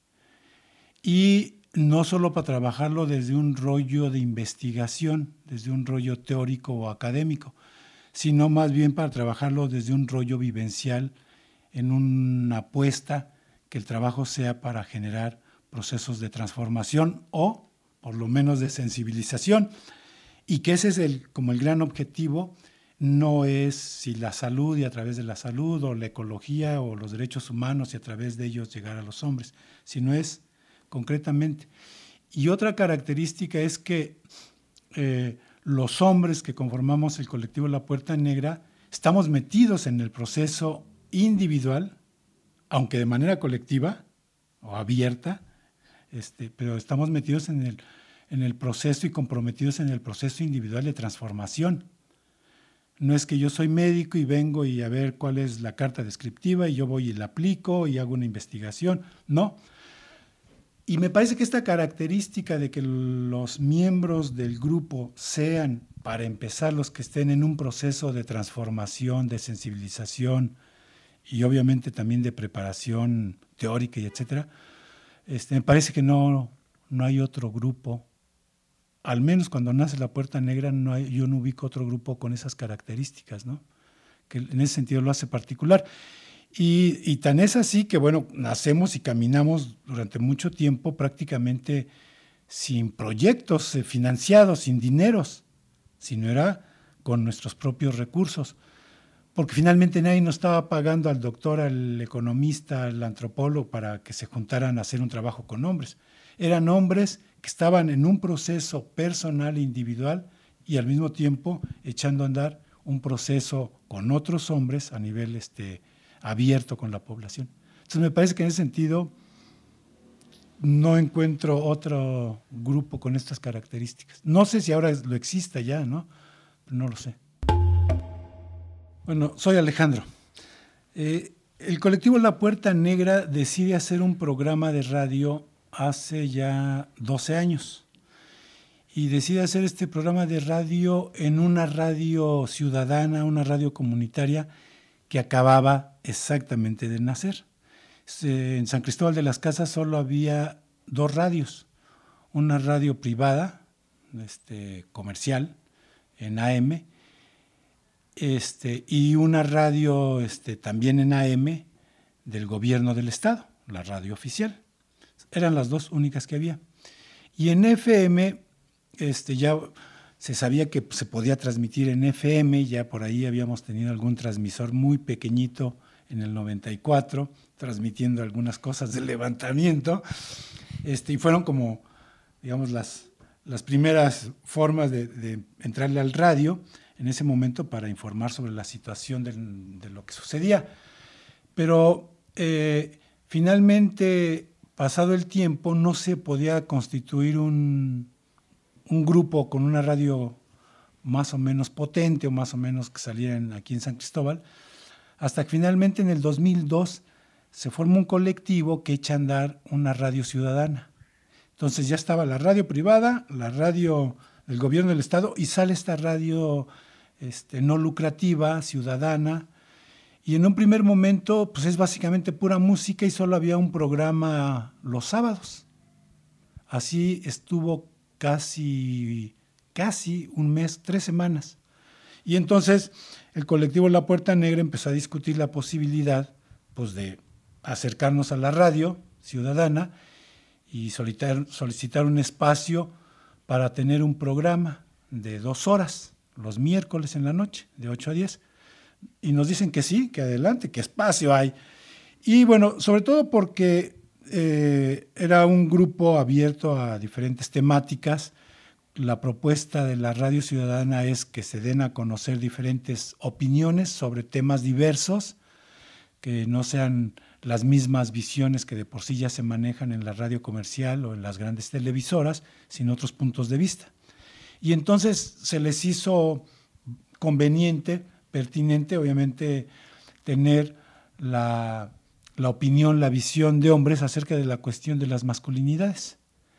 Y no solo para trabajarlo desde un rollo de investigación, desde un rollo teórico o académico, sino más bien para trabajarlo desde un rollo vivencial, en una apuesta que el trabajo sea para generar procesos de transformación o por lo menos de sensibilización, y que ese es el, como el gran objetivo. No es si la salud y a través de la salud o la ecología o los derechos humanos y a través de ellos llegar a los hombres, sino es concretamente. Y otra característica es que eh, los hombres que conformamos el colectivo La Puerta Negra estamos metidos en el proceso individual, aunque de manera colectiva o abierta, este, pero estamos metidos en el, en el proceso y comprometidos en el proceso individual de transformación. No es que yo soy médico y vengo y a ver cuál es la carta descriptiva y yo voy y la aplico y hago una investigación. No. Y me parece que esta característica de que los miembros del grupo sean, para empezar, los que estén en un proceso de transformación, de sensibilización y obviamente también de preparación teórica y etcétera, este, me parece que no, no hay otro grupo. Al menos cuando nace La Puerta Negra, no hay, yo no ubico otro grupo con esas características, ¿no? Que en ese sentido lo hace particular. Y, y tan es así que, bueno, nacemos y caminamos durante mucho tiempo prácticamente sin proyectos eh, financiados, sin dineros, sino era con nuestros propios recursos. Porque finalmente nadie nos estaba pagando al doctor, al economista, al antropólogo para que se juntaran a hacer un trabajo con hombres. Eran hombres que estaban en un proceso personal e individual y al mismo tiempo echando a andar un proceso con otros hombres a nivel este, abierto con la población. Entonces me parece que en ese sentido no encuentro otro grupo con estas características. No sé si ahora lo exista ya, ¿no? No lo sé. Bueno, soy Alejandro. Eh, el colectivo La Puerta Negra decide hacer un programa de radio hace ya doce años y decide hacer este programa de radio en una radio ciudadana, una radio comunitaria que acababa exactamente de nacer. En San Cristóbal de las Casas solo había dos radios, una radio privada, este, comercial, en A M, este, y una radio este, también en A M del gobierno del estado, la radio oficial. Eran las dos únicas que había. Y en F M, este, ya se sabía que se podía transmitir en F M, ya por ahí habíamos tenido algún transmisor muy pequeñito en el noventa y cuatro, transmitiendo algunas cosas del levantamiento, este, y fueron como, digamos, las, las primeras formas de, de entrarle al radio en ese momento para informar sobre la situación de, de lo que sucedía. Pero eh, finalmente, pasado el tiempo, no se podía constituir un, un grupo con una radio más o menos potente o más o menos que salieran aquí en San Cristóbal, hasta que finalmente en el dos mil dos se forma un colectivo que echa a andar una radio ciudadana. Entonces ya estaba la radio privada, la radio del gobierno del estado y sale esta radio este, no lucrativa, ciudadana, y en un primer momento pues es básicamente pura música y solo había un programa los sábados. Así estuvo casi, casi un mes, tres semanas. Y entonces el colectivo La Puerta Negra empezó a discutir la posibilidad pues, de acercarnos a la radio ciudadana y solicitar, solicitar un espacio para tener un programa de dos horas, los miércoles en la noche, de ocho a diez. Y nos dicen que sí, que adelante, que espacio hay. Y bueno, sobre todo porque eh, era un grupo abierto a diferentes temáticas. La propuesta de la radio ciudadana es que se den a conocer diferentes opiniones sobre temas diversos, que no sean las mismas visiones que de por sí ya se manejan en la radio comercial o en las grandes televisoras, sino otros puntos de vista. Y entonces se les hizo conveniente, pertinente, obviamente, tener la, la opinión, la visión de hombres acerca de la cuestión de las masculinidades.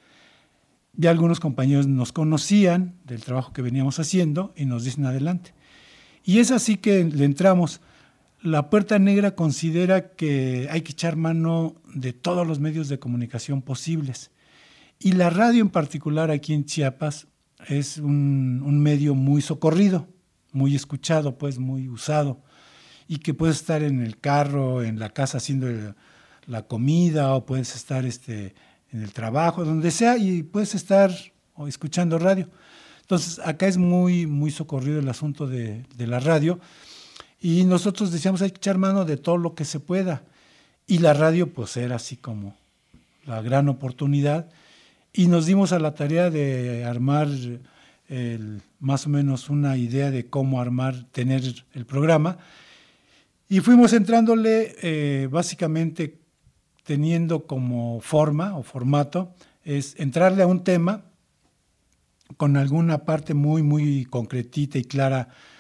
Ya algunos compañeros nos conocían del trabajo que veníamos haciendo y nos dicen adelante. Y es así que le entramos. La Puerta Negra considera que hay que echar mano de todos los medios de comunicación posibles. Y la radio en particular aquí en Chiapas es un, un medio muy socorrido, muy escuchado, pues muy usado, y que puedes estar en el carro, en la casa haciendo el, la comida, o puedes estar este, en el trabajo, donde sea, y puedes estar o escuchando radio. Entonces, acá es muy, muy socorrido el asunto de, de la radio, y nosotros decíamos hay que echar mano de todo lo que se pueda, y la radio pues era así como la gran oportunidad, y nos dimos a la tarea de armar el, más o menos una idea de cómo armar, tener el programa, y fuimos entrándole eh, básicamente teniendo como forma o formato, es entrarle a un tema con alguna parte muy, muy concretita y clara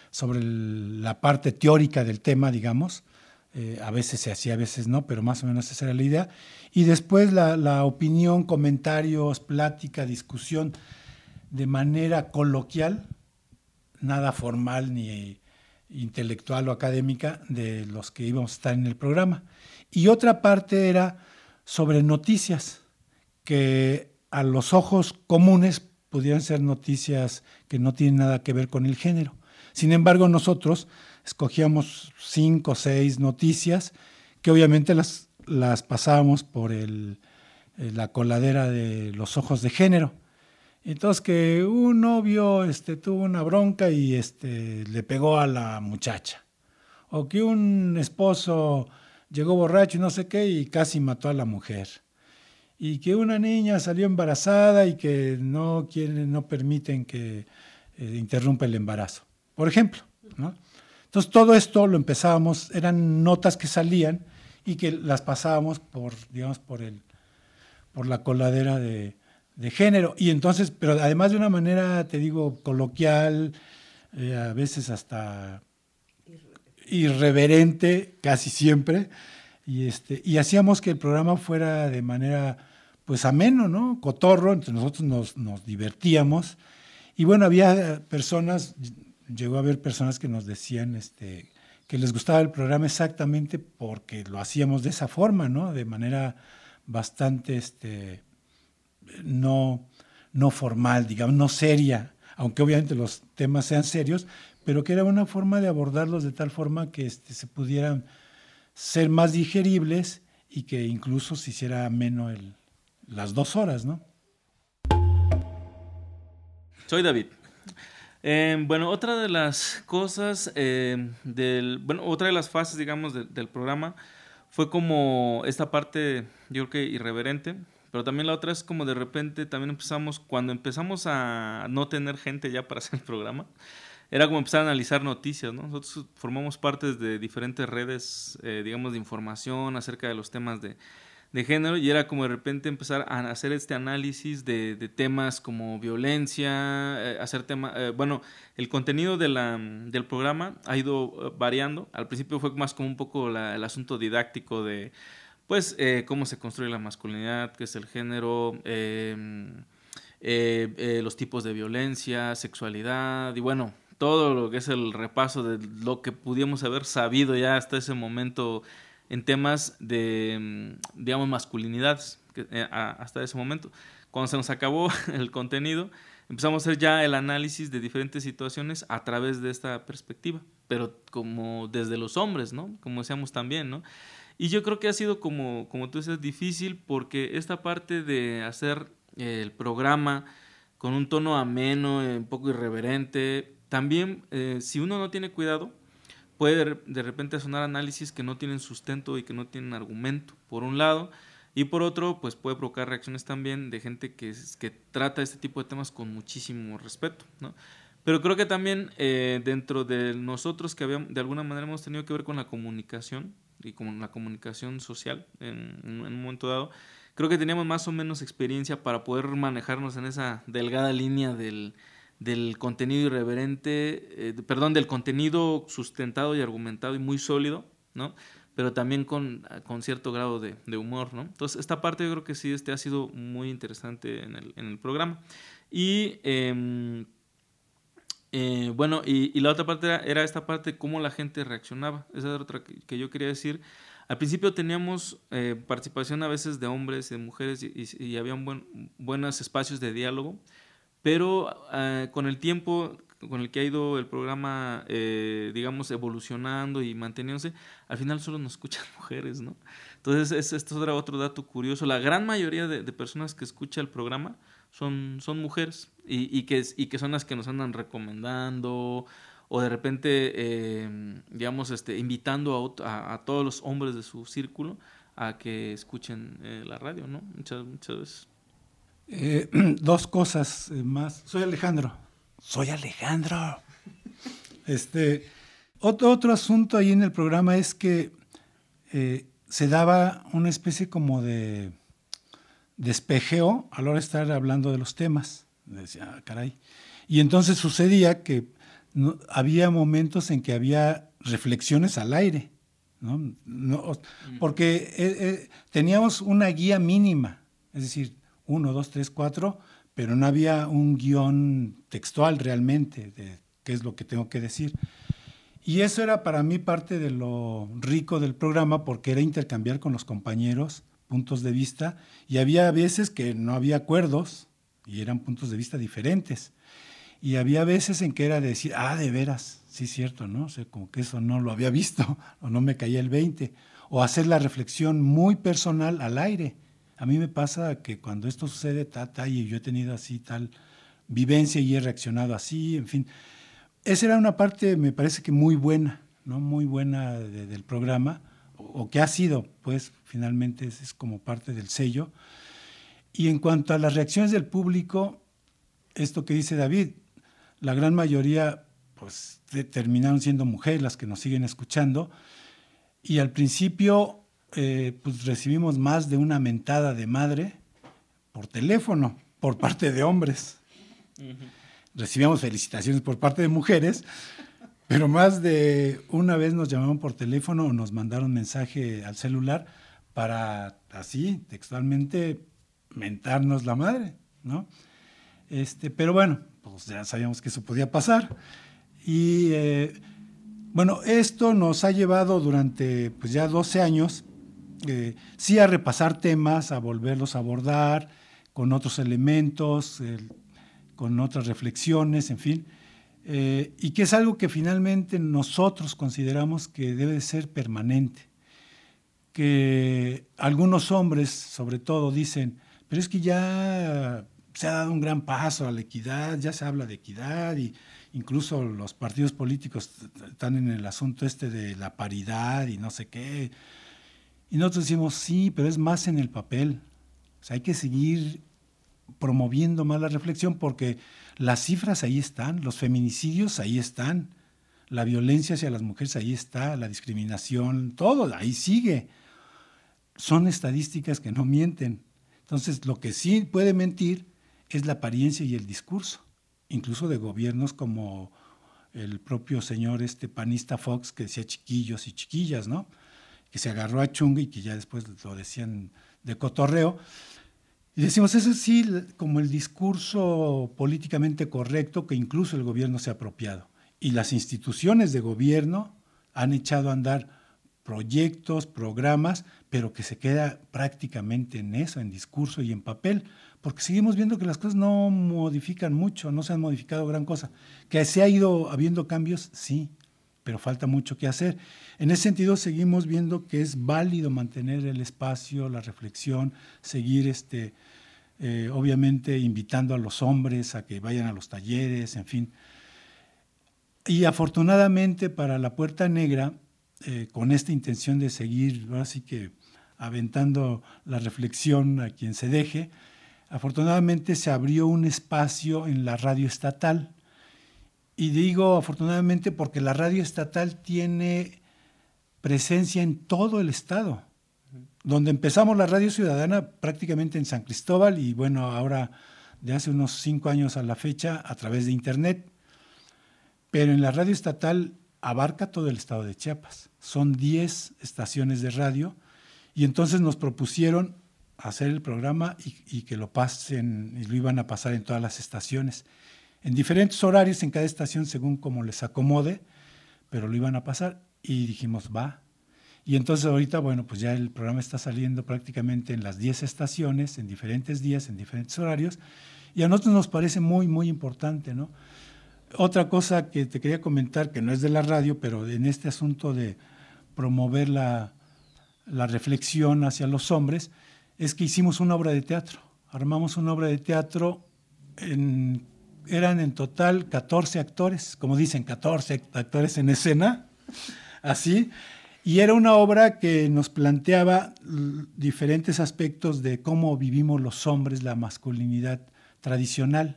sobre el, la parte teórica del tema, digamos. Eh, a veces se hacía, a veces no, pero más o menos esa era la idea. Y después la, la opinión, comentarios, plática, discusión de manera coloquial, nada formal ni intelectual o académica de los que íbamos a estar en el programa. Y otra parte era sobre noticias, que a los ojos comunes pudieran ser noticias que no tienen nada que ver con el género. Sin embargo, nosotros escogíamos cinco o seis noticias que obviamente las, las pasábamos por el, la coladera de los ojos de género. Entonces, que un novio este, tuvo una bronca y este, le pegó a la muchacha. O que un esposo llegó borracho y no sé qué y casi mató a la mujer. Y que una niña salió embarazada y que no quieren, no permiten que eh, interrumpa el embarazo. Por ejemplo, ¿no? Entonces, todo esto lo empezábamos, eran notas que salían y que las pasábamos por, digamos, por, el, por la coladera de... de género, y entonces, pero además de una manera, te digo, coloquial, eh, a veces hasta irreverente, casi siempre, y este, y hacíamos que el programa fuera de manera, pues ameno, ¿no? Cotorro, entre nosotros nos, nos divertíamos, y bueno, había personas, llegó a haber personas que nos decían, este, que les gustaba el programa exactamente porque lo hacíamos de esa forma, ¿no? De manera bastante, este, No, no formal, digamos, no seria, aunque obviamente los temas sean serios, pero que era una forma de abordarlos de tal forma que este, se pudieran ser más digeribles y que incluso se hiciera menos el, las dos horas, ¿no? Soy David. Eh, bueno, otra de las cosas, eh, del, bueno, otra de las fases, digamos, de, del programa fue como esta parte, yo creo que irreverente. Pero también la otra es como de repente también empezamos, cuando empezamos a no tener gente ya para hacer el programa, era como empezar a analizar noticias, ¿no? Nosotros formamos parte de diferentes redes, eh, digamos, de información acerca de los temas de, de género, y era como de repente empezar a hacer este análisis de, de temas como violencia, eh, hacer tema, eh, bueno, el contenido de la, del programa ha ido variando. Al principio fue más como un poco la, el asunto didáctico de pues eh, cómo se construye la masculinidad, qué es el género, eh, eh, eh, los tipos de violencia, sexualidad y bueno, todo lo que es el repaso de lo que pudiéramos haber sabido ya hasta ese momento en temas de, digamos, masculinidades, que, eh, hasta ese momento. Cuando se nos acabó el contenido, empezamos a hacer ya el análisis de diferentes situaciones a través de esta perspectiva, pero como desde los hombres, ¿no? Como decíamos también, ¿no? Y yo creo que ha sido, como, como tú dices, difícil porque esta parte de hacer eh, el programa con un tono ameno, eh, un poco irreverente, también eh, si uno no tiene cuidado, puede de repente sonar análisis que no tienen sustento y que no tienen argumento, por un lado, y por otro, pues puede provocar reacciones también de gente que, que trata este tipo de temas con muchísimo respeto, ¿no? Pero creo que también eh, dentro de nosotros que habíamos, de alguna manera hemos tenido que ver con la comunicación y con la comunicación social en, en un momento dado, creo que teníamos más o menos experiencia para poder manejarnos en esa delgada línea del, del contenido irreverente, eh, perdón, del contenido sustentado y argumentado y muy sólido, ¿no? Pero también con, con cierto grado de, de humor, ¿no? Entonces, esta parte yo creo que sí este ha sido muy interesante en el, en el programa. Y eh, Eh, bueno, y, y la otra parte era, era esta parte de cómo la gente reaccionaba. Esa era otra que, que yo quería decir. Al principio teníamos eh, participación a veces de hombres y de mujeres y, y, y había buen, buenos espacios de diálogo, pero eh, con el tiempo con el que ha ido el programa, eh, digamos, evolucionando y manteniéndose, al final solo nos escuchan mujeres, ¿no? Entonces, es, esto era otro dato curioso. La gran mayoría de, de personas que escucha el programa son, son mujeres y, y, que, y que son las que nos andan recomendando o de repente, eh, digamos, este, invitando a, a, a todos los hombres de su círculo a que escuchen eh, la radio, ¿no? Muchas, muchas veces. Eh, dos cosas más. Soy Alejandro. Soy Alejandro. Este, otro, otro asunto ahí en el programa es que eh, se daba una especie como de despejeo a la hora de estar hablando de los temas. Decía, ah, caray. Y entonces sucedía que no, había momentos en que había reflexiones al aire, ¿no? No, porque eh, eh, teníamos una guía mínima, es decir, uno, dos, tres, cuatro, pero no había un guión textual realmente de qué es lo que tengo que decir. Y eso era para mí parte de lo rico del programa, porque era intercambiar con los compañeros puntos de vista, y había veces que no había acuerdos y eran puntos de vista diferentes. Y había veces en que era decir, ah, de veras, sí es cierto, ¿no? O sea, como que eso no lo había visto o no me caía el veinte. O hacer la reflexión muy personal al aire. A mí me pasa que cuando esto sucede, ta, ta, y yo he tenido así tal vivencia y he reaccionado así, en fin. Esa era una parte, me parece que muy buena, ¿no? Muy buena de, del programa, o, o que ha sido, pues, finalmente es, es como parte del sello. Y en cuanto a las reacciones del público, esto que dice David, la gran mayoría pues de, terminaron siendo mujeres las que nos siguen escuchando, y al principio eh, pues recibimos más de una mentada de madre por teléfono por parte de hombres. Uh-huh. Recibíamos felicitaciones por parte de mujeres, pero más de una vez nos llamaron por teléfono o nos mandaron mensaje al celular para así textualmente mentarnos la madre, ¿no? Este, pero bueno, pues ya sabíamos que eso podía pasar. Y eh, bueno, esto nos ha llevado durante pues ya doce años, eh, sí a repasar temas, a volverlos a abordar con otros elementos, eh, con otras reflexiones, en fin, eh, y que es algo que finalmente nosotros consideramos que debe de ser permanente. Que algunos hombres, sobre todo, dicen, pero es que ya se ha dado un gran paso a la equidad, ya se habla de equidad, y incluso los partidos políticos están en el asunto este de la paridad y no sé qué. Y nosotros decimos, sí, pero es más en el papel. O sea, hay que seguir promoviendo más la reflexión, porque las cifras ahí están, los feminicidios ahí están, la violencia hacia las mujeres ahí está, la discriminación, todo ahí sigue. Son estadísticas que no mienten. Entonces, lo que sí puede mentir es la apariencia y el discurso, incluso de gobiernos como el propio señor este panista Fox, que decía chiquillos y chiquillas, ¿no? Que se agarró a chunga y que ya después lo decían de cotorreo. Y decimos, eso sí, como el discurso políticamente correcto que incluso el gobierno se ha apropiado. Y las instituciones de gobierno han echado a andar proyectos, programas, pero que se queda prácticamente en eso, en discurso y en papel, porque seguimos viendo que las cosas no modifican mucho, no se han modificado gran cosa. Que se ha ido habiendo cambios, sí, pero falta mucho que hacer. En ese sentido, seguimos viendo que es válido mantener el espacio, la reflexión, seguir este, eh, obviamente invitando a los hombres a que vayan a los talleres, en fin. Y afortunadamente para La Puerta Negra, eh, con esta intención de seguir, ahora sí que aventando la reflexión a quien se deje, afortunadamente se abrió un espacio en la radio estatal. Y digo afortunadamente porque la radio estatal tiene presencia en todo el estado. Donde empezamos la radio ciudadana prácticamente en San Cristóbal, y bueno, ahora de hace unos cinco años a la fecha a través de internet. Pero en la radio estatal abarca todo el estado de Chiapas. Son diez estaciones de radio, y entonces nos propusieron hacer el programa y, y que lo pasen, y lo iban a pasar en todas las estaciones, en diferentes horarios en cada estación según como les acomode, pero lo iban a pasar y dijimos, va. Y entonces ahorita, bueno, pues ya el programa está saliendo prácticamente en las diez estaciones, en diferentes días, en diferentes horarios, y a nosotros nos parece muy, muy importante, ¿no? Otra cosa que te quería comentar, que no es de la radio, pero en este asunto de promover la, la reflexión hacia los hombres, es que hicimos una obra de teatro. Armamos una obra de teatro, en, eran en total catorce actores, como dicen, catorce actores en escena, así, y era una obra que nos planteaba diferentes aspectos de cómo vivimos los hombres la masculinidad tradicional.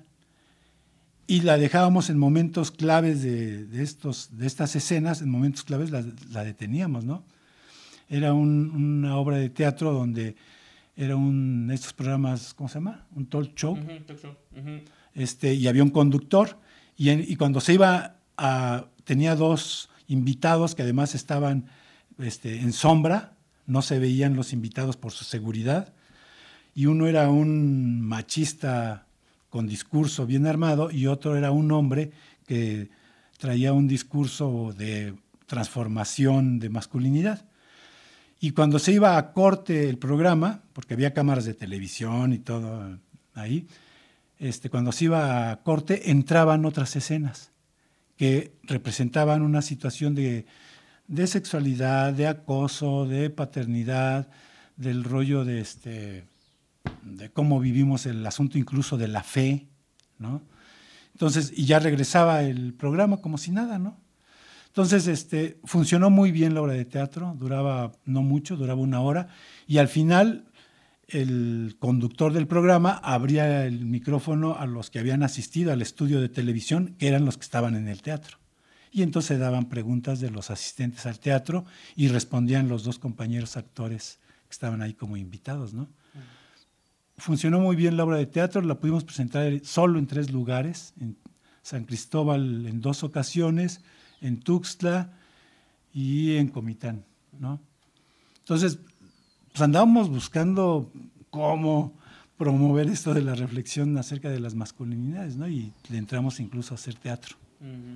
Y la dejábamos en momentos claves de, de, estos, de estas escenas, en momentos claves la, la deteníamos, ¿no? Era un, una obra de teatro donde era un, estos programas, ¿cómo se llama? Un talk show. Uh-huh, talk show. Uh-huh. Este, y había un conductor, y, en, y cuando se iba a, tenía dos invitados que además estaban este, en sombra, no se veían los invitados por su seguridad, y uno era un machista con discurso bien armado y otro era un hombre que traía un discurso de transformación de masculinidad. Y cuando se iba a corte el programa, porque había cámaras de televisión y todo ahí, este, cuando se iba a corte entraban otras escenas que representaban una situación de, de sexualidad, de acoso, de paternidad, del rollo de, este, de cómo vivimos el asunto incluso de la fe, ¿no? Entonces, y ya regresaba el programa como si nada, ¿no? Entonces, este, funcionó muy bien la obra de teatro, duraba no mucho, duraba una hora, y al final el conductor del programa abría el micrófono a los que habían asistido al estudio de televisión, que eran los que estaban en el teatro. Y entonces daban preguntas de los asistentes al teatro y respondían los dos compañeros actores que estaban ahí como invitados, ¿no? Funcionó muy bien la obra de teatro, la pudimos presentar solo en tres lugares, en San Cristóbal en dos ocasiones, en Tuxtla y en Comitán, ¿no? Entonces, pues andábamos buscando cómo promover esto de la reflexión acerca de las masculinidades, ¿no? Y le entramos incluso a hacer teatro. Uh-huh.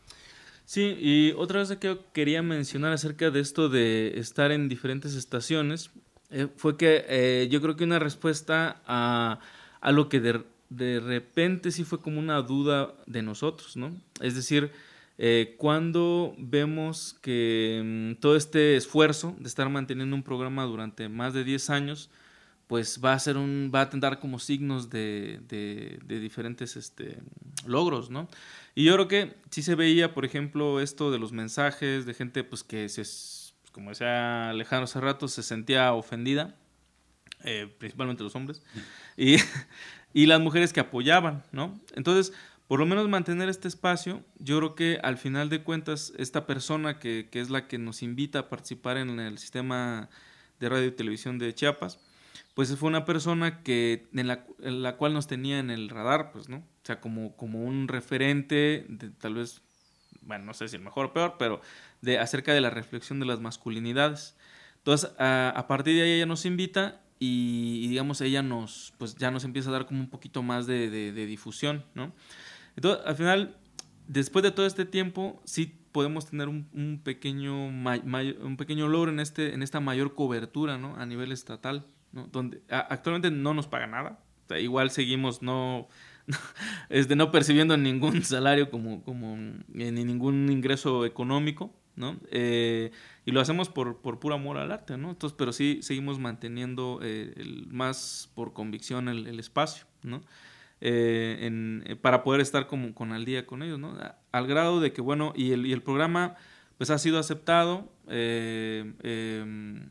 Sí, y otra cosa que yo quería mencionar acerca de esto de estar en diferentes estaciones, eh, fue que eh, yo creo que una respuesta a, a lo que de, de repente sí fue como una duda de nosotros, ¿no? Es decir, eh, cuando vemos que mm, todo este esfuerzo de estar manteniendo un programa durante más de diez años, pues va a ser un, va a tener como signos de, de, de diferentes este, logros, ¿no? Y yo creo que sí se veía, por ejemplo, esto de los mensajes de gente pues que se, como decía Alejandro hace rato, se sentía ofendida, eh, principalmente los hombres, y, y las mujeres que apoyaban, ¿no? Entonces, por lo menos mantener este espacio, yo creo que al final de cuentas, esta persona que, que es la que nos invita a participar en el sistema de radio y televisión de Chiapas, pues fue una persona que en la, en la cual nos tenía en el radar, pues, ¿no? O sea, como, como un referente de tal vez, bueno, no sé si el mejor o peor, pero de acerca de la reflexión de las masculinidades. Entonces, a, a partir de ahí ella nos invita y, y, digamos, ella nos, pues ya nos empieza a dar como un poquito más de, de, de difusión, ¿no? Entonces, al final, después de todo este tiempo, sí podemos tener un, un, pequeño, may, may, un pequeño logro en, este, en esta mayor cobertura, ¿no? A nivel estatal, ¿no? Donde a, actualmente no nos paga nada. O sea, igual seguimos no, no, este, no percibiendo ningún salario como, como eh, ni ningún ingreso económico, ¿no? Eh, y lo hacemos por, por puro amor al arte, ¿no? Entonces, pero sí seguimos manteniendo eh, el, más por convicción el, el espacio, ¿no? Eh, en, eh, para poder estar como con al día con ellos, ¿no? Al grado de que, bueno, y el, y el programa pues ha sido aceptado. Eh, eh,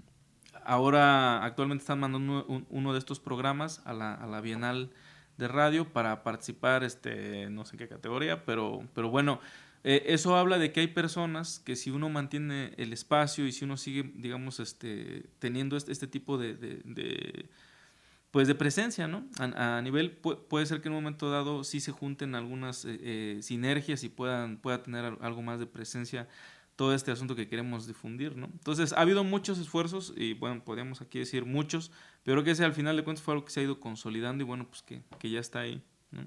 ahora actualmente están mandando uno, uno de estos programas a la, a la Bienal de Radio para participar, este, no sé en qué categoría, pero, pero bueno, eh, eso habla de que hay personas que si uno mantiene el espacio y si uno sigue, digamos, este, teniendo este, este tipo de, de, de pues de presencia, ¿no? A, a nivel, pu puede ser que en un momento dado sí se junten algunas eh, eh, sinergias y puedan, pueda tener algo más de presencia todo este asunto que queremos difundir, ¿no? Entonces, ha habido muchos esfuerzos y, bueno, podríamos aquí decir muchos, pero creo que ese al final de cuentas fue algo que se ha ido consolidando y, bueno, pues que, que ya está ahí, ¿no?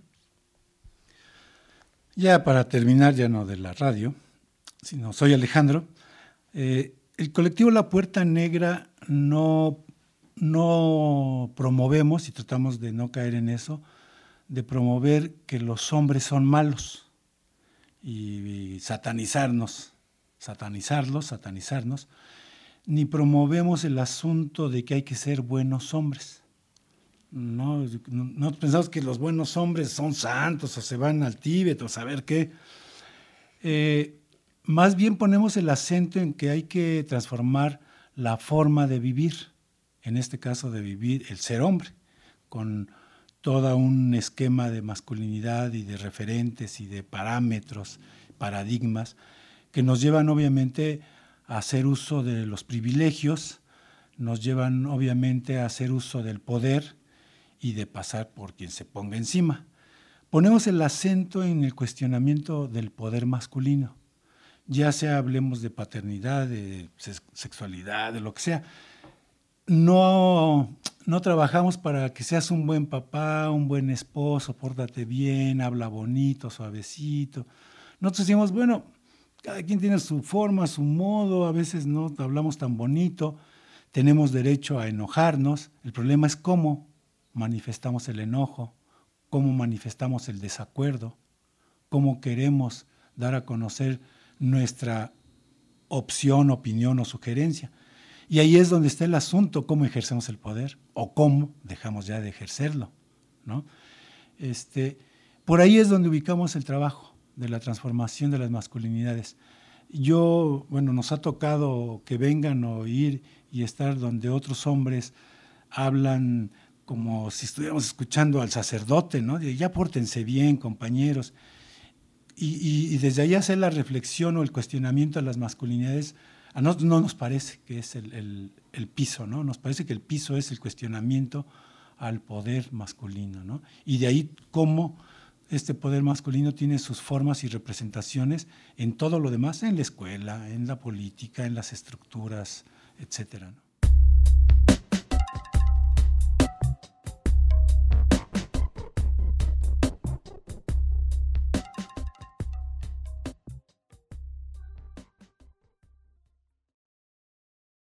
Ya para terminar, ya no de la radio, sino soy Alejandro. Eh, el colectivo La Puerta Negra no... no promovemos, y tratamos de no caer en eso, de promover que los hombres son malos y, y satanizarnos, satanizarlos, satanizarnos, ni promovemos el asunto de que hay que ser buenos hombres. No, no, no pensamos que los buenos hombres son santos o se van al Tíbet o saber qué. Eh, más bien ponemos el acento en que hay que transformar la forma de vivir, en este caso de vivir el ser hombre, con todo un esquema de masculinidad y de referentes y de parámetros, paradigmas, que nos llevan obviamente a hacer uso de los privilegios, nos llevan obviamente a hacer uso del poder y de pasar por quien se ponga encima. ponemos el acento en el cuestionamiento del poder masculino. Ya sea hablemos de paternidad, de sexualidad, de lo que sea. No, no trabajamos para que seas un buen papá, un buen esposo, pórtate bien, habla bonito, suavecito. Nosotros decimos, bueno, cada quien tiene su forma, su modo, a veces no hablamos tan bonito, tenemos derecho a enojarnos. El problema es cómo manifestamos el enojo, cómo manifestamos el desacuerdo, cómo queremos dar a conocer nuestra opción, opinión o sugerencia. Y ahí es donde está el asunto, cómo ejercemos el poder o cómo dejamos ya de ejercerlo, ¿no? Este, por ahí es donde ubicamos el trabajo de la transformación de las masculinidades. Yo, bueno, nos ha tocado que vengan o ir y estar donde otros hombres hablan como si estuviéramos escuchando al sacerdote, ¿no? De ya pórtense bien, compañeros. Y, y, y desde ahí hacer la reflexión o el cuestionamiento de las masculinidades, a nosotros no nos parece que es el, el, el piso, ¿no? Nos parece que el piso es el cuestionamiento al poder masculino, ¿no? Y de ahí cómo este poder masculino tiene sus formas y representaciones en todo lo demás, en la escuela, en la política, en las estructuras, etcétera, ¿no?